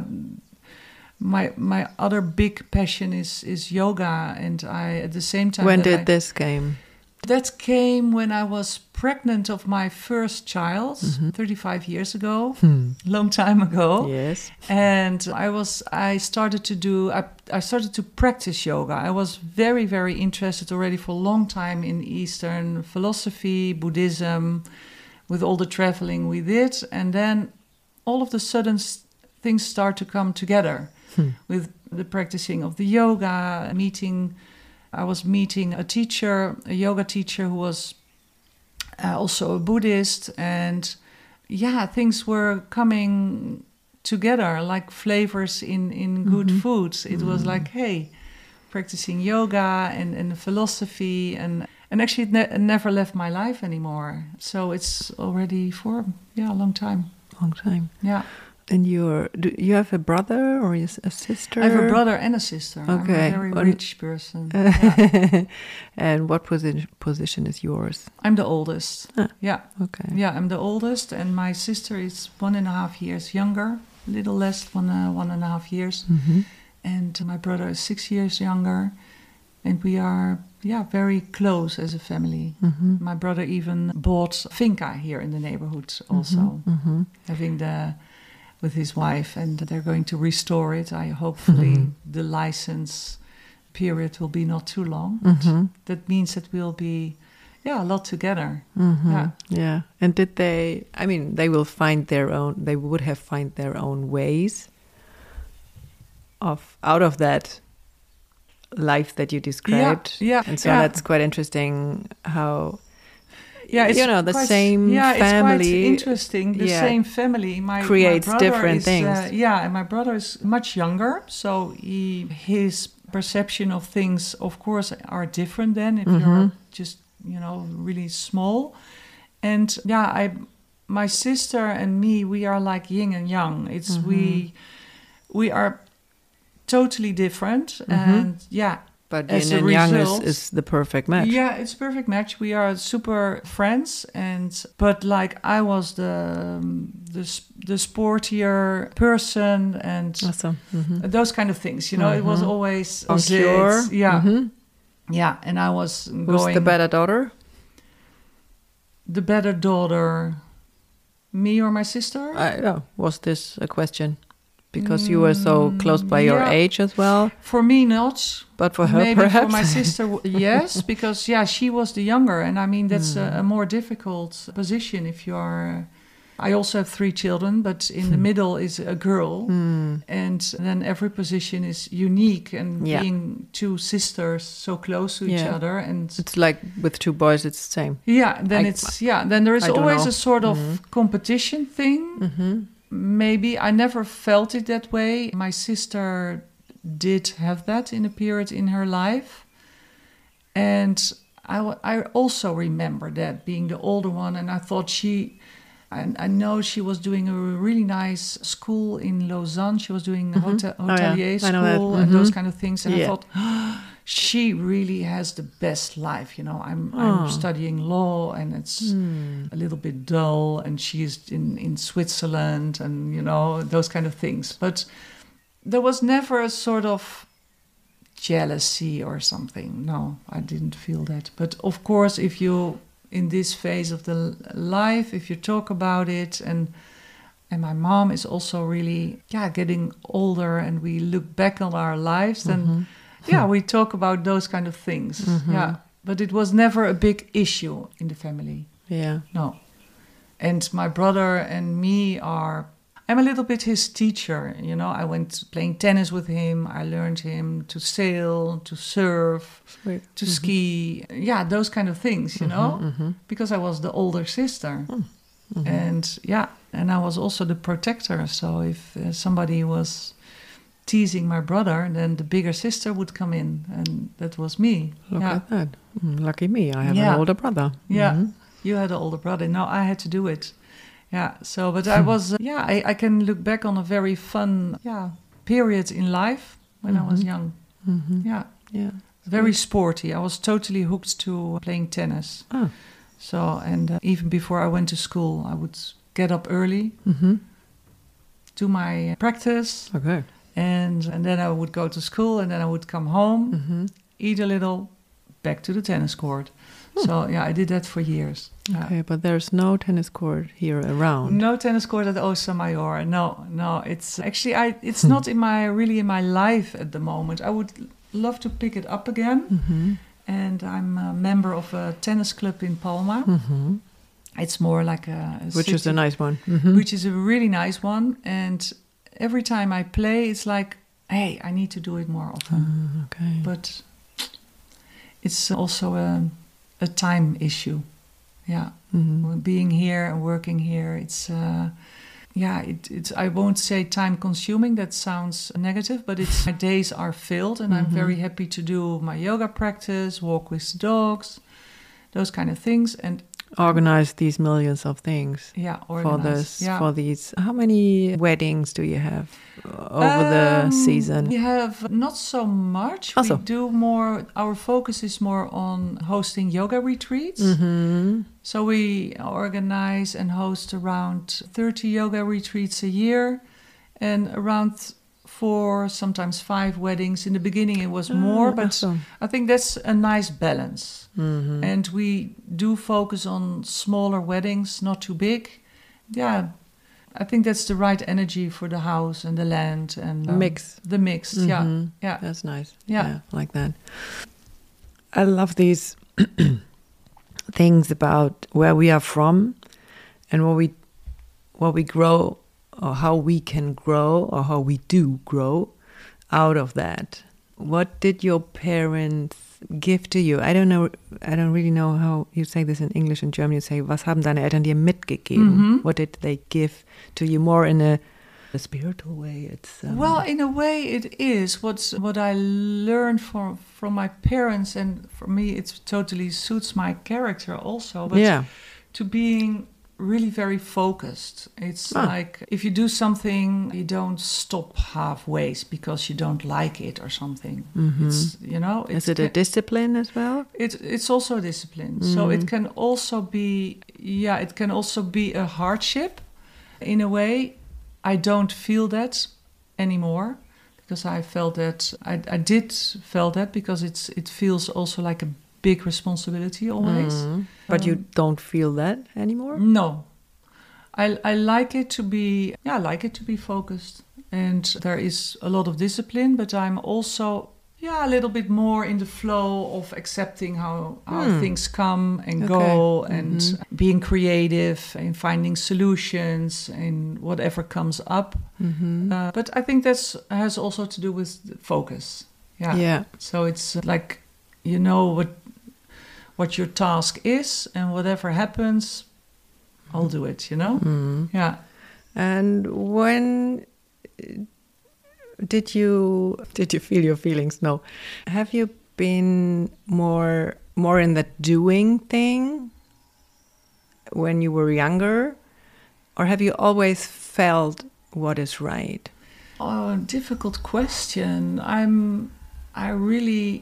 [SPEAKER 1] my my other big passion is, is yoga. And I, at the same time...
[SPEAKER 2] When
[SPEAKER 1] that
[SPEAKER 2] did
[SPEAKER 1] I,
[SPEAKER 2] this came?
[SPEAKER 1] That came when I was pregnant of my first child,
[SPEAKER 2] Mm-hmm.
[SPEAKER 1] thirty-five years ago,
[SPEAKER 2] Hmm.
[SPEAKER 1] long time ago.
[SPEAKER 2] Yes.
[SPEAKER 1] And I was, I started to do, I, I started to practice yoga. I was very, very interested already for a long time in Eastern philosophy, Buddhism, with all the traveling we did. And then all of a sudden s- things start to come together
[SPEAKER 2] Hmm.
[SPEAKER 1] with the practicing of the yoga, meeting, I was meeting a teacher, a yoga teacher who was uh, also a Buddhist. And yeah, things were coming together like flavors in, in good
[SPEAKER 2] Mhm.
[SPEAKER 1] foods. It was like, hey, practicing yoga and, and philosophy. And, and actually it, ne- it never left my life anymore. So it's already for, yeah, a long time.
[SPEAKER 2] Long time.
[SPEAKER 1] Yeah.
[SPEAKER 2] And you're, do you have a brother or is a sister?
[SPEAKER 1] I have a brother and a sister.
[SPEAKER 2] Okay.
[SPEAKER 1] I'm a very
[SPEAKER 2] And-
[SPEAKER 1] rich person. Yeah.
[SPEAKER 2] And what posi- position is yours?
[SPEAKER 1] I'm the oldest.
[SPEAKER 2] Ah.
[SPEAKER 1] Yeah.
[SPEAKER 2] Okay.
[SPEAKER 1] Yeah, I'm the oldest, and my sister is one and a half years younger, a little less, one uh, one and a half years,
[SPEAKER 2] Mm-hmm.
[SPEAKER 1] and my brother is six years younger, and we are yeah very close as a family.
[SPEAKER 2] Mm-hmm.
[SPEAKER 1] My brother even bought finca here in the neighborhood, also
[SPEAKER 2] Mm-hmm.
[SPEAKER 1] having the with his wife, and they're going to restore it. I hopefully
[SPEAKER 2] Mhm.
[SPEAKER 1] the license period will be not too long.
[SPEAKER 2] Mm-hmm.
[SPEAKER 1] That means that we'll be yeah a lot together.
[SPEAKER 2] Mm-hmm.
[SPEAKER 1] Yeah.
[SPEAKER 2] Yeah. And did they, I mean, they will find their own, they would have find their own ways of, out of that life that you described.
[SPEAKER 1] Yeah,
[SPEAKER 2] And so
[SPEAKER 1] yeah.
[SPEAKER 2] that's quite interesting how,
[SPEAKER 1] Yeah, it's
[SPEAKER 2] you know, the
[SPEAKER 1] quite-
[SPEAKER 2] same
[SPEAKER 1] yeah, it's quite
[SPEAKER 2] family,
[SPEAKER 1] interesting. The
[SPEAKER 2] yeah,
[SPEAKER 1] same family, my
[SPEAKER 2] creates
[SPEAKER 1] my brother
[SPEAKER 2] different
[SPEAKER 1] is,
[SPEAKER 2] things.
[SPEAKER 1] Uh, yeah, and my brother is much younger, so he his perception of things, of course, are different than if you're
[SPEAKER 2] Mhm.
[SPEAKER 1] just you know really small. And yeah, I my sister and me, we are like yin and yang. It's
[SPEAKER 2] Mhm.
[SPEAKER 1] we we are totally different,
[SPEAKER 2] Mhm.
[SPEAKER 1] and yeah.
[SPEAKER 2] but
[SPEAKER 1] as
[SPEAKER 2] yin
[SPEAKER 1] a
[SPEAKER 2] and yang is,
[SPEAKER 1] result-
[SPEAKER 2] is the perfect match.
[SPEAKER 1] Yeah, it's a perfect match. We are super friends, and but like I was the um, the s- the sportier person, and
[SPEAKER 2] Awesome. Mhm.
[SPEAKER 1] those kind of things. You know, it was
[SPEAKER 2] Mhm.
[SPEAKER 1] always
[SPEAKER 2] Secure.
[SPEAKER 1] it. Yeah,
[SPEAKER 2] Mhm.
[SPEAKER 1] yeah. And I was
[SPEAKER 2] Who's
[SPEAKER 1] going
[SPEAKER 2] the better daughter?
[SPEAKER 1] the better daughter, me or my sister.
[SPEAKER 2] I, oh, was this a question? Because you were so close by your
[SPEAKER 1] yeah.
[SPEAKER 2] age as well,
[SPEAKER 1] For me, not.
[SPEAKER 2] but for her,
[SPEAKER 1] Maybe
[SPEAKER 2] perhaps.
[SPEAKER 1] for my sister, w- yes, because yeah, she was the younger, and I mean that's
[SPEAKER 2] Hmm.
[SPEAKER 1] a, a more difficult position if you are. I also have three children, but in the
[SPEAKER 2] Hmm.
[SPEAKER 1] middle is a girl,
[SPEAKER 2] Hmm.
[SPEAKER 1] and then every position is unique. And
[SPEAKER 2] Yeah.
[SPEAKER 1] being two sisters so close to each
[SPEAKER 2] Yeah.
[SPEAKER 1] other, and
[SPEAKER 2] It's like with two boys, it's the same.
[SPEAKER 1] yeah, then
[SPEAKER 2] I-
[SPEAKER 1] it's yeah, then there is
[SPEAKER 2] I don't
[SPEAKER 1] always
[SPEAKER 2] know.
[SPEAKER 1] a sort of
[SPEAKER 2] Mhm.
[SPEAKER 1] competition thing.
[SPEAKER 2] Mm-hmm.
[SPEAKER 1] Maybe I never felt it that way. My sister did have that in a period in her life. And I, w- I also remember that being the older one. And I thought she, I, I know she was doing a really nice school in Lausanne. She was doing
[SPEAKER 2] Mhm.
[SPEAKER 1] hotel,
[SPEAKER 2] Oh, yeah.
[SPEAKER 1] hotelier
[SPEAKER 2] I know that.
[SPEAKER 1] school and those
[SPEAKER 2] Mhm.
[SPEAKER 1] kind of things. And I
[SPEAKER 2] Yeah.
[SPEAKER 1] thought, she really has the best life. You know, I'm, I'm
[SPEAKER 2] Oh.
[SPEAKER 1] studying law, and it's
[SPEAKER 2] Hmm.
[SPEAKER 1] a little bit dull, and she's in, in Switzerland, and you know those kind of things. But there was never a sort of jealousy or something. No, I didn't feel that. But of course, if you in this phase of the l- life, if you talk about it, and and my mom is also really yeah getting older, and we look back on our lives, then
[SPEAKER 2] Mhm.
[SPEAKER 1] yeah we talk about those kind of things.
[SPEAKER 2] Mhm.
[SPEAKER 1] Yeah, but it was never a big issue in the family.
[SPEAKER 2] Yeah.
[SPEAKER 1] No. And my brother and me are, I'm a little bit his teacher, you know. I went playing tennis with him. I learned him to sail, to surf,
[SPEAKER 2] Sweet.
[SPEAKER 1] to
[SPEAKER 2] Mm-hmm.
[SPEAKER 1] ski. Yeah, those kind of things, you know,
[SPEAKER 2] Mm-hmm.
[SPEAKER 1] because I was the older sister.
[SPEAKER 2] Mm-hmm.
[SPEAKER 1] And yeah, and I was also the protector. So if uh, somebody was teasing my brother, then the bigger sister would come in, and that was me.
[SPEAKER 2] Look
[SPEAKER 1] yeah.
[SPEAKER 2] at that. Mm, lucky me, I have
[SPEAKER 1] Yeah.
[SPEAKER 2] an older brother.
[SPEAKER 1] Yeah,
[SPEAKER 2] Mhm.
[SPEAKER 1] you had an older brother. No, I had to do it. Yeah, so, but I was, uh, yeah, I, I can look back on a very fun, yeah, period in life when I was young.
[SPEAKER 2] Mhm.
[SPEAKER 1] Yeah,
[SPEAKER 2] Yeah.
[SPEAKER 1] very sporty. I was totally hooked to playing tennis.
[SPEAKER 2] Oh.
[SPEAKER 1] So, and uh, even before I went to school, I would get up early,
[SPEAKER 2] Mm-hmm.
[SPEAKER 1] do my practice,
[SPEAKER 2] Okay.
[SPEAKER 1] and and then I would go to school, and then I would come home,
[SPEAKER 2] Mm-hmm.
[SPEAKER 1] eat a little, back to the tennis court. So yeah, I did that for years. Yeah.
[SPEAKER 2] Okay, but there's no tennis court here around.
[SPEAKER 1] No tennis court at Osa Mayor. No, no. It's actually I. It's not in my really in my life at the moment. I would love to pick it up again.
[SPEAKER 2] Mm-hmm.
[SPEAKER 1] And I'm a member of a tennis club in Palma.
[SPEAKER 2] Mm-hmm.
[SPEAKER 1] It's more like a, a
[SPEAKER 2] Which is
[SPEAKER 1] city-
[SPEAKER 2] a nice one. Mm-hmm.
[SPEAKER 1] which is a really nice one. And every time I play, it's like, hey, I need to do it more often.
[SPEAKER 2] Ah, okay.
[SPEAKER 1] But it's also a, a time issue. Yeah,
[SPEAKER 2] Mhm.
[SPEAKER 1] being here and working here, it's uh, yeah, it, it's. I won't say time consuming. That sounds negative, but it's my days are filled, and I'm very happy to do my yoga practice, walk with the dogs, those kind of things, and
[SPEAKER 2] Organize these millions of things
[SPEAKER 1] yeah,
[SPEAKER 2] for
[SPEAKER 1] organize.
[SPEAKER 2] this.
[SPEAKER 1] Yeah.
[SPEAKER 2] For these. How many weddings do you have uh, over the
[SPEAKER 1] Um,
[SPEAKER 2] season?
[SPEAKER 1] We have not so much.
[SPEAKER 2] Also.
[SPEAKER 1] We do more. Our focus is more on hosting yoga retreats.
[SPEAKER 2] Mm-hmm.
[SPEAKER 1] So we organize and host around thirty yoga retreats a year, and around four, sometimes five weddings. In the beginning, it was more, but
[SPEAKER 2] awesome.
[SPEAKER 1] I think that's a nice balance.
[SPEAKER 2] Mm-hmm.
[SPEAKER 1] And we do focus on smaller weddings, not too big. Yeah, I think that's the right energy for the house and the land and um,
[SPEAKER 2] Mix.
[SPEAKER 1] The mix, yeah,
[SPEAKER 2] Mhm.
[SPEAKER 1] yeah.
[SPEAKER 2] That's nice.
[SPEAKER 1] Yeah.
[SPEAKER 2] like that. I love these things about where we are from and what we what we grow or how we can grow or how we do grow out of that. What did your parents give to you? I don't know. I don't really know how you say this in English. In German, you say, "Was haben deine Eltern dir mitgegeben?"
[SPEAKER 1] Mhm.
[SPEAKER 2] What did they give to you? More in a, a spiritual way. It's um,
[SPEAKER 1] Well, in a way, it is what's what I learned from from my parents, and for me, it totally suits my character also. But
[SPEAKER 2] yeah.
[SPEAKER 1] to being really very focused. It's
[SPEAKER 2] Ah.
[SPEAKER 1] like if you do something, you don't stop halfway because you don't like it or something.
[SPEAKER 2] Mhm.
[SPEAKER 1] It's you know, it's
[SPEAKER 2] Is it a discipline as well?
[SPEAKER 1] It, it's also a discipline. So it can also be, yeah, it can also be a hardship. In a way, I don't feel that anymore because I felt that, I, I did feel that because it's it feels also like a big responsibility always.
[SPEAKER 2] Mm. But you don't feel that anymore?
[SPEAKER 1] No. I, I like it to be, yeah, I like it to be focused. And there is a lot of discipline, but I'm also, yeah, a little bit more in the flow of accepting how, how
[SPEAKER 2] Hmm.
[SPEAKER 1] things come and
[SPEAKER 2] Okay.
[SPEAKER 1] go and
[SPEAKER 2] Mhm.
[SPEAKER 1] being creative and finding solutions and whatever comes up.
[SPEAKER 2] Mm-hmm.
[SPEAKER 1] Uh, but I think that's has also to do with the focus. Yeah.
[SPEAKER 2] Yeah.
[SPEAKER 1] So it's like, you know what what your task is, and whatever happens, I'll do it, you know?
[SPEAKER 2] Mm.
[SPEAKER 1] Yeah.
[SPEAKER 2] And when uh, did you did you feel your feelings? No. Have you been more more in that doing thing when you were younger, or have you always felt what is right?
[SPEAKER 1] Oh, difficult question. I'm, I really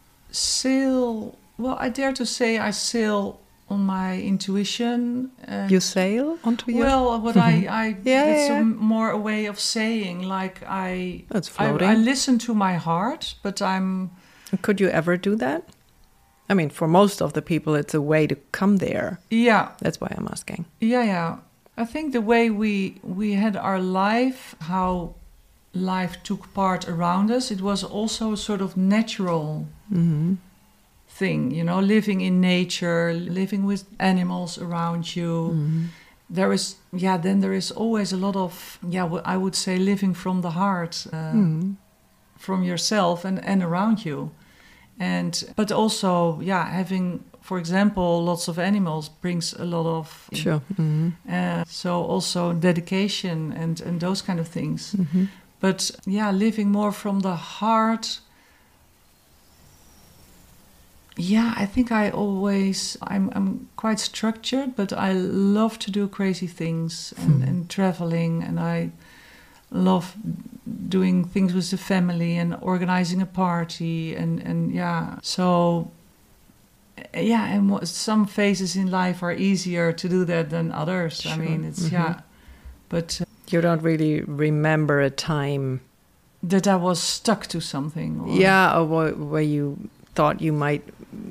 [SPEAKER 1] sail, well, I dare to say I sail on my intuition. And
[SPEAKER 2] You sail onto your...
[SPEAKER 1] Well, what I, I
[SPEAKER 2] Yeah,
[SPEAKER 1] it's
[SPEAKER 2] yeah,
[SPEAKER 1] a,
[SPEAKER 2] yeah.
[SPEAKER 1] more a way of saying, like I,
[SPEAKER 2] That's
[SPEAKER 1] I,
[SPEAKER 2] floating.
[SPEAKER 1] I listen to my heart, but I'm,
[SPEAKER 2] Could you ever do that? I mean, for most of the people, it's a way to come there.
[SPEAKER 1] yeah,
[SPEAKER 2] That's why I'm asking.
[SPEAKER 1] yeah, yeah. I think the way we we had our life, how life took part around us, it was also a sort of natural
[SPEAKER 2] Mm-hmm.
[SPEAKER 1] thing, you know, living in nature, living with animals around you.
[SPEAKER 2] Mm-hmm.
[SPEAKER 1] there is, yeah, then there is always a lot of, yeah, wh- I would say living from the heart, uh,
[SPEAKER 2] Mm.
[SPEAKER 1] from yourself and, and around you. And, but also, yeah, having, for example, lots of animals brings a lot of,
[SPEAKER 2] Sure. Mm-hmm.
[SPEAKER 1] uh, so also dedication and, and those kind of things.
[SPEAKER 2] Mm-hmm.
[SPEAKER 1] But yeah, living more from the heart. Yeah, I think I always, I'm I'm quite structured, but I love to do crazy things and,
[SPEAKER 2] Hmm.
[SPEAKER 1] and traveling, and I love doing things with the family and organizing a party, and, and yeah, so yeah, and what, some phases in life are easier to do that than others. I
[SPEAKER 2] Sure.
[SPEAKER 1] mean, it's,
[SPEAKER 2] Mhm.
[SPEAKER 1] yeah, but uh,
[SPEAKER 2] You don't really remember a time,
[SPEAKER 1] that I was stuck to something. Or,
[SPEAKER 2] yeah, or where, where you thought you might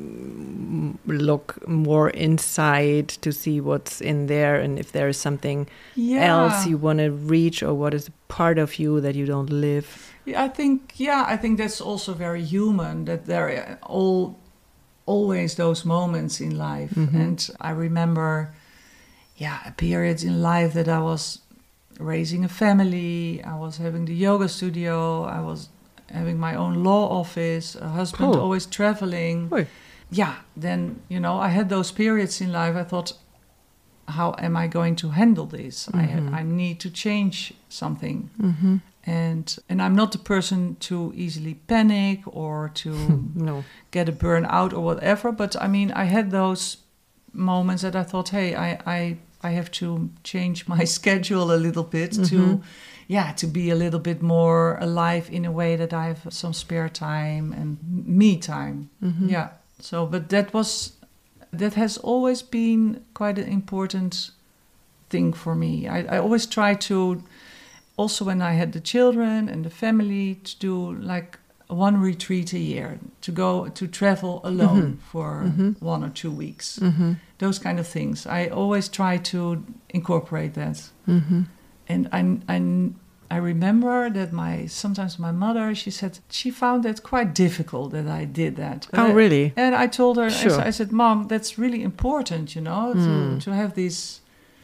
[SPEAKER 2] mm, look more inside to see what's in there, and if there is something
[SPEAKER 1] yeah.
[SPEAKER 2] else you want to reach, or what is part of you that you don't live.
[SPEAKER 1] Yeah, I think yeah, I think that's also very human. That there are all always those moments in life,
[SPEAKER 2] Mhm.
[SPEAKER 1] and I remember, yeah, periods in life that I was raising a family, I was having the yoga studio, I was having my own law office, a husband
[SPEAKER 2] Cool.
[SPEAKER 1] always traveling.
[SPEAKER 2] Oy.
[SPEAKER 1] Yeah, then you know I had those periods in life. I thought, how am I going to handle this?
[SPEAKER 2] Mhm.
[SPEAKER 1] I I need to change something.
[SPEAKER 2] Mm-hmm.
[SPEAKER 1] And and I'm not the person to easily panic or to
[SPEAKER 2] No.
[SPEAKER 1] get a burnout or whatever. But I mean, I had those moments that I thought, hey, I I, I have to change my schedule a little bit
[SPEAKER 2] Mhm.
[SPEAKER 1] to, yeah, to be a little bit more alive in a way that I have some spare time and me time.
[SPEAKER 2] Mhm.
[SPEAKER 1] Yeah. So, but that was that has always been quite an important thing for me. I, I always try to. Also, when I had the children and the family, to do like one retreat a year, to go to travel alone
[SPEAKER 2] Mhm.
[SPEAKER 1] for
[SPEAKER 2] Mhm.
[SPEAKER 1] one or two weeks,
[SPEAKER 2] Mm-hmm.
[SPEAKER 1] those kind of things. I always try to incorporate that.
[SPEAKER 2] Mm-hmm.
[SPEAKER 1] And I, I, I remember that my sometimes my mother, she said she found that quite difficult that I did that. But
[SPEAKER 2] Oh,
[SPEAKER 1] I-
[SPEAKER 2] really?
[SPEAKER 1] And I told her, I
[SPEAKER 2] Sure.
[SPEAKER 1] s- I said, Mom, that's really important, you know, to,
[SPEAKER 2] Mm.
[SPEAKER 1] to have this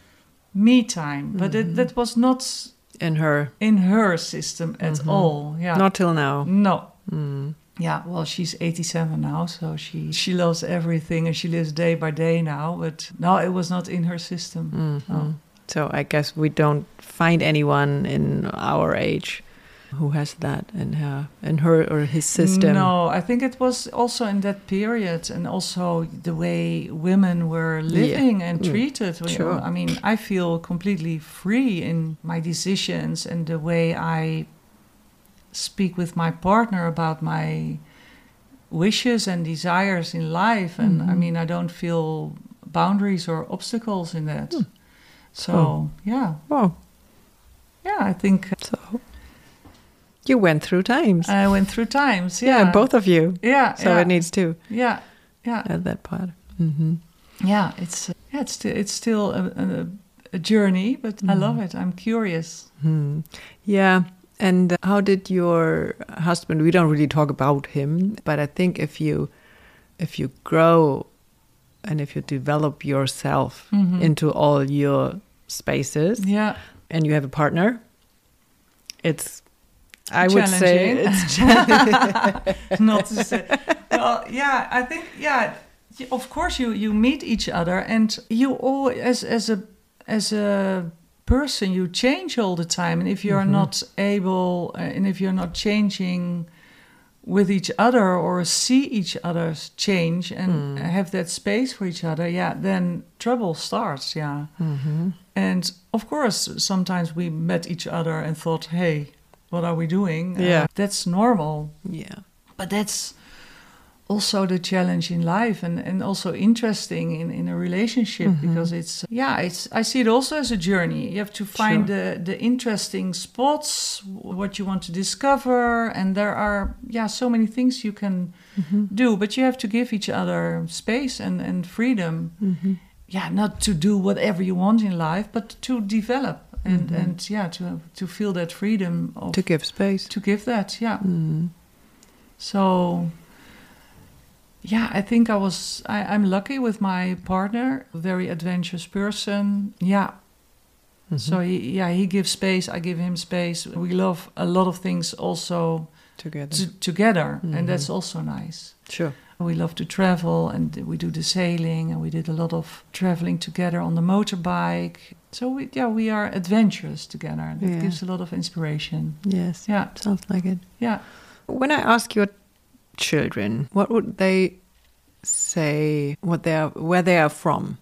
[SPEAKER 1] me time. But
[SPEAKER 2] Mhm.
[SPEAKER 1] it, that was not
[SPEAKER 2] In her,
[SPEAKER 1] in her system at
[SPEAKER 2] Mhm.
[SPEAKER 1] all. Yeah.
[SPEAKER 2] not till now.
[SPEAKER 1] no.
[SPEAKER 2] Mm.
[SPEAKER 1] Yeah, well, she's eighty-seven now, so she she loves everything and she lives day by day now. But no, it was not in her system.
[SPEAKER 2] Mhm.
[SPEAKER 1] No.
[SPEAKER 2] So I guess we don't find anyone in our age who has that in her, in her or his system.
[SPEAKER 1] No, I think it was also in that period, and also the way women were living and
[SPEAKER 2] Mm.
[SPEAKER 1] treated. We-
[SPEAKER 2] Sure.
[SPEAKER 1] I mean, I feel completely free in my decisions and the way I speak with my partner about my wishes and desires in life. And I
[SPEAKER 2] Mhm.
[SPEAKER 1] mean, I don't feel boundaries or obstacles in that.
[SPEAKER 2] Mm.
[SPEAKER 1] So,
[SPEAKER 2] Cool.
[SPEAKER 1] yeah,
[SPEAKER 2] Wow.
[SPEAKER 1] yeah, I think
[SPEAKER 2] So you went through times.
[SPEAKER 1] I went through times.
[SPEAKER 2] yeah.
[SPEAKER 1] Yeah,
[SPEAKER 2] both of you.
[SPEAKER 1] Yeah,
[SPEAKER 2] So
[SPEAKER 1] yeah,
[SPEAKER 2] it needs to
[SPEAKER 1] yeah, yeah.
[SPEAKER 2] at that part. Mm-hmm.
[SPEAKER 1] Yeah, it's uh, yeah, it's still it's still a, a, a journey, but I love it. I'm curious.
[SPEAKER 2] Hmm. Yeah. And uh, how did your husband? We don't really talk about him, but I think if you if you grow and if you develop yourself
[SPEAKER 1] Mhm.
[SPEAKER 2] into all your spaces,
[SPEAKER 1] Yeah,
[SPEAKER 2] and you have a partner, it's I would say
[SPEAKER 1] Challenging.
[SPEAKER 2] it's challenging.
[SPEAKER 1] not to say. Well, yeah, I think yeah. y- Of course, you you meet each other, and you all as as a as a person you change all the time. And if you're
[SPEAKER 2] Mhm.
[SPEAKER 1] not able, uh, and if you're not changing with each other or see each other's change and
[SPEAKER 2] Mm.
[SPEAKER 1] have that space for each other, yeah, then trouble starts. Yeah.
[SPEAKER 2] Mhm.
[SPEAKER 1] And of course, sometimes we met each other and thought, hey, what are we doing? Uh,
[SPEAKER 2] Yeah.
[SPEAKER 1] that's normal.
[SPEAKER 2] Yeah.
[SPEAKER 1] But that's also the challenge in life, and, and also interesting in, in a relationship,
[SPEAKER 2] Mhm.
[SPEAKER 1] because it's, yeah, it's, I see it also as a journey. You have to find the, the interesting spots, what you want to discover. And there are, yeah, so many things you can
[SPEAKER 2] Mhm.
[SPEAKER 1] do, but you have to give each other space and, and freedom.
[SPEAKER 2] Mhm.
[SPEAKER 1] Yeah, not to do whatever you want in life, but to develop and
[SPEAKER 2] Mhm.
[SPEAKER 1] and yeah, to to feel that freedom of
[SPEAKER 2] To give space.
[SPEAKER 1] to give that. Yeah.
[SPEAKER 2] Mm.
[SPEAKER 1] So yeah, I think I was I, I'm lucky with my partner, a very adventurous person. Yeah, Mm-hmm. So he, yeah, he gives space, I give him space. We love a lot of things also
[SPEAKER 2] together,
[SPEAKER 1] t- together,
[SPEAKER 2] mm-hmm.
[SPEAKER 1] and that's also nice.
[SPEAKER 2] Sure.
[SPEAKER 1] We love to travel, and we do the sailing, and we did a lot of traveling together on the motorbike. So we, yeah, we are adventurous together. That
[SPEAKER 2] yeah.
[SPEAKER 1] gives a lot of inspiration.
[SPEAKER 2] Yes.
[SPEAKER 1] Yeah.
[SPEAKER 2] Sounds like it.
[SPEAKER 1] Yeah.
[SPEAKER 2] When I ask your children, what would they say? What they are, where they are from?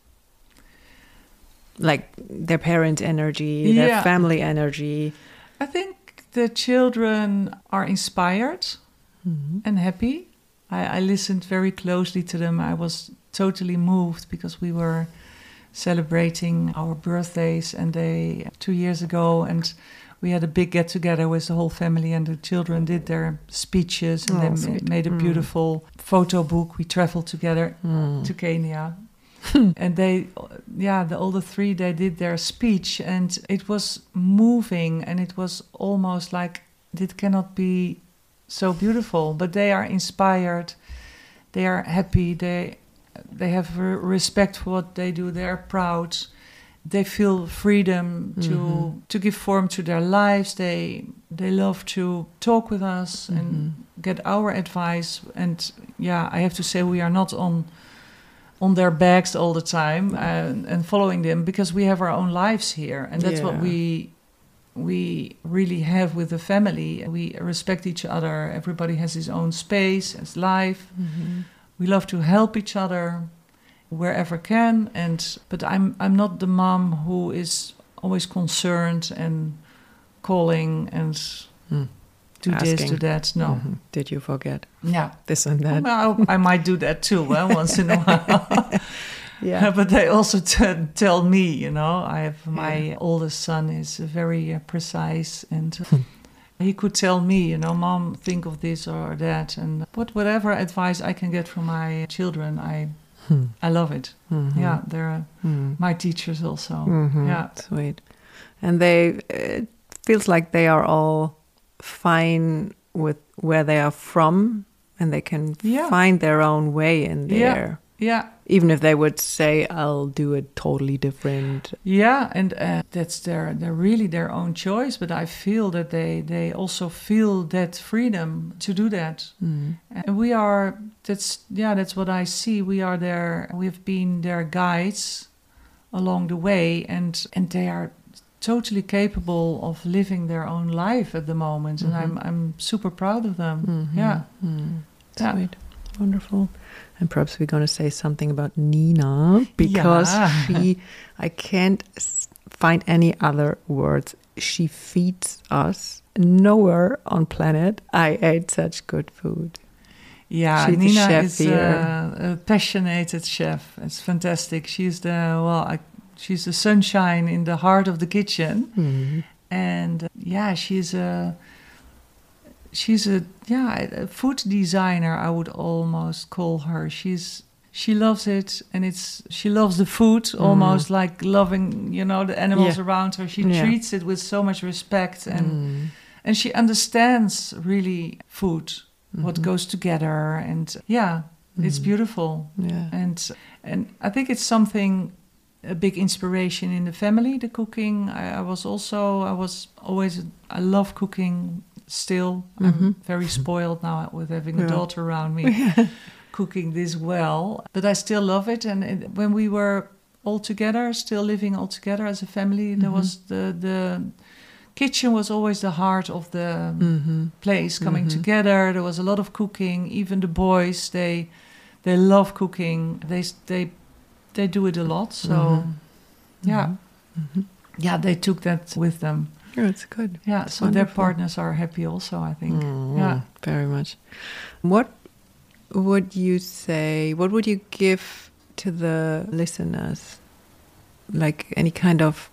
[SPEAKER 2] Like their parents' energy, their
[SPEAKER 1] yeah.
[SPEAKER 2] family energy.
[SPEAKER 1] I think the children are inspired mm-hmm. and happy. I, I listened very closely to them. I was totally moved because we were celebrating our birthdays and they two years ago, and we had a big get together with the whole family, and the children did their speeches, and oh, they ma- made a beautiful mm. photo book. We traveled together mm. to Kenya. And they, yeah, the older three, they did their speech, and it was moving, and it was almost like it cannot be so beautiful, but they are inspired, they are happy, they they have respect for what they do, they are proud, they feel freedom to mm-hmm. to give form to their lives, they they love to talk with us mm-hmm. and get our advice. And yeah, I have to say we are not on on their backs all the time and, and following them, because we have our own lives here, and that's yeah. what we we really have with the family. We respect each other. Everybody has his own space, his life. Mm-hmm. We love to help each other wherever can. And but I'm I'm not the mom who is always concerned and calling and mm. do
[SPEAKER 2] Asking.
[SPEAKER 1] this, do that. No.
[SPEAKER 2] Mm-hmm. Did you forget?
[SPEAKER 1] Yeah.
[SPEAKER 2] This and that.
[SPEAKER 1] Well, I might do that too, well, once in a while. Yeah, but they also t- tell me, you know, I have my yeah. oldest son is very uh, precise, and uh, he could tell me, you know, Mom, think of this or that, and what whatever advice I can get from my children, I hmm. I love it. Mm-hmm. Yeah, they're mm. my teachers also.
[SPEAKER 2] Mm-hmm.
[SPEAKER 1] Yeah,
[SPEAKER 2] sweet, and they it feels like they are all fine with where they are from, and they can yeah. find their own way in there.
[SPEAKER 1] Yeah. Yeah.
[SPEAKER 2] Even if they would say, I'll do it totally different.
[SPEAKER 1] Yeah, and uh, that's their, they're really their own choice. But I feel that they, they also feel that freedom to do that. Mm. And we are, that's, yeah, that's what I see. We are their, we've been their guides along the way. And, and they are totally capable of living their own life at the moment. Mm-hmm. And I'm, I'm super proud of them. Mm-hmm. Yeah.
[SPEAKER 2] Mm. Yeah. Sweet. Wonderful. And perhaps we're going to say something about Nina, because yeah. she, I can't find any other words. She feeds us. Nowhere on planet I ate such good food.
[SPEAKER 1] Yeah,
[SPEAKER 2] She's
[SPEAKER 1] Nina
[SPEAKER 2] chef
[SPEAKER 1] is
[SPEAKER 2] here.
[SPEAKER 1] a, a passionate chef. It's fantastic. She's the, well, I, she's the sunshine in the heart of the kitchen. Mm-hmm. And uh, yeah, she's a... She's a yeah a food designer, I would almost call her. She's she loves it, and it's she loves the food mm. almost like loving, you know, the animals yeah. around her. She yeah. treats it with so much respect, and mm. and she understands really food, mm-hmm. what goes together, and yeah, mm. it's beautiful.
[SPEAKER 2] Yeah,
[SPEAKER 1] and and I think it's something, a big inspiration in the family. The cooking, I, I was also I was always I love cooking. Still, mm-hmm. I'm very spoiled now with having yeah. a daughter around me cooking this well. But I still love it. And it, when we were all together, still living all together as a family, mm-hmm. there was the the kitchen was always the heart of the mm-hmm. place, coming mm-hmm. together. There was a lot of cooking. Even the boys, they they love cooking. They they they do it a lot. So mm-hmm. yeah, mm-hmm. yeah, they took that with them.
[SPEAKER 2] Yeah, it's good.
[SPEAKER 1] Yeah,
[SPEAKER 2] it's
[SPEAKER 1] so wonderful. Their partners are happy also, I think.
[SPEAKER 2] Mm,
[SPEAKER 1] yeah,
[SPEAKER 2] very much. What would you say, what would you give to the listeners? Like any kind of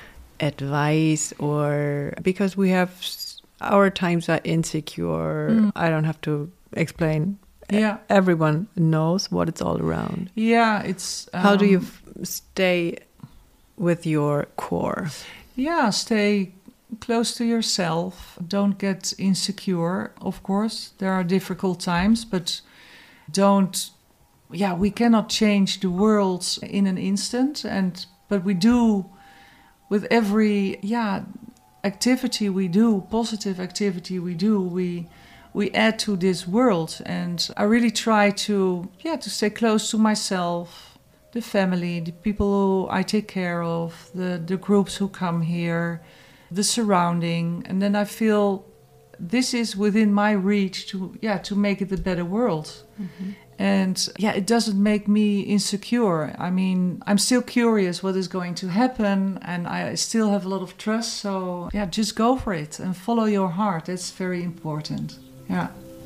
[SPEAKER 2] advice, or because we have, our times are insecure. Mm. I don't have to explain.
[SPEAKER 1] Yeah.
[SPEAKER 2] Everyone knows what it's all around.
[SPEAKER 1] Yeah, it's... Um,
[SPEAKER 2] How do you f- stay with your core?
[SPEAKER 1] Yeah, stay close to yourself. Don't get insecure. Of course, there are difficult times, but don't... Yeah, we cannot change the world in an instant, and but we do with every yeah activity we do, positive activity we do, we we add to this world. And I really try to yeah to stay close to myself, the family, the people who I take care of, the the groups who come here, the surrounding, and then I feel this is within my reach to yeah to make it a better world. Mm-hmm. And yeah, it doesn't make me insecure. I mean, I'm still curious what is going to happen, and I still have a lot of trust. So yeah, just go for it and follow your heart. That's very important. Yeah.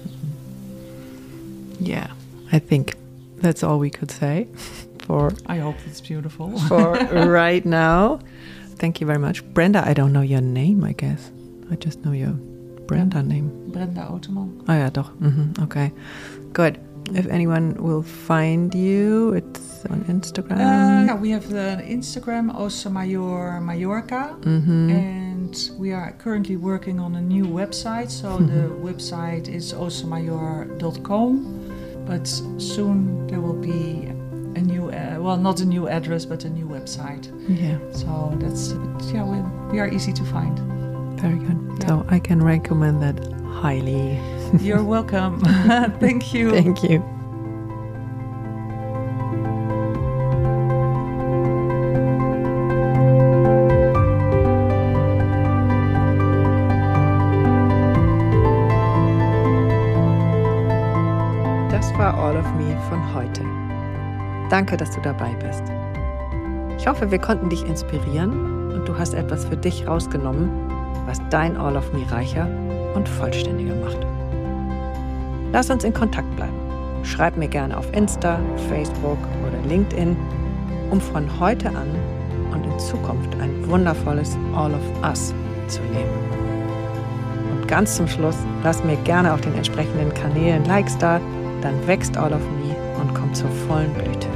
[SPEAKER 2] Yeah, I think that's all we could say for.
[SPEAKER 1] I hope it's beautiful.
[SPEAKER 2] For right now. Thank you very much. Brenda, I don't know your name, I guess. I just know your Brenda name.
[SPEAKER 1] Brenda Oterman.
[SPEAKER 2] Oh ja, doch. Mm-hmm. Okay, good. If anyone will find you, it's on Instagram.
[SPEAKER 1] Uh, yeah, we have the Instagram, Osa Mayor Mallorca. Mm-hmm. And we are currently working on a new website. So mm-hmm. the website is osa mayor dot com. But soon there will be a new, uh, well, not a new address, but a new website.
[SPEAKER 2] Yeah.
[SPEAKER 1] So that's, yeah, we, we are easy to find.
[SPEAKER 2] Very good.
[SPEAKER 1] Yeah.
[SPEAKER 2] So I can recommend that highly.
[SPEAKER 1] You're welcome. Thank you.
[SPEAKER 2] Thank you. Das war All of Me von heute. Danke, dass du dabei bist. Ich hoffe, wir konnten dich inspirieren und du hast etwas für dich rausgenommen, was dein All of Me reicher und vollständiger macht. Lass uns in Kontakt bleiben. Schreib mir gerne auf Insta, Facebook oder LinkedIn, um von heute an und in Zukunft ein wundervolles All of Us zu leben. Und ganz zum Schluss, lass mir gerne auf den entsprechenden Kanälen Likes da, dann wächst All of Me und kommt zur vollen Blüte.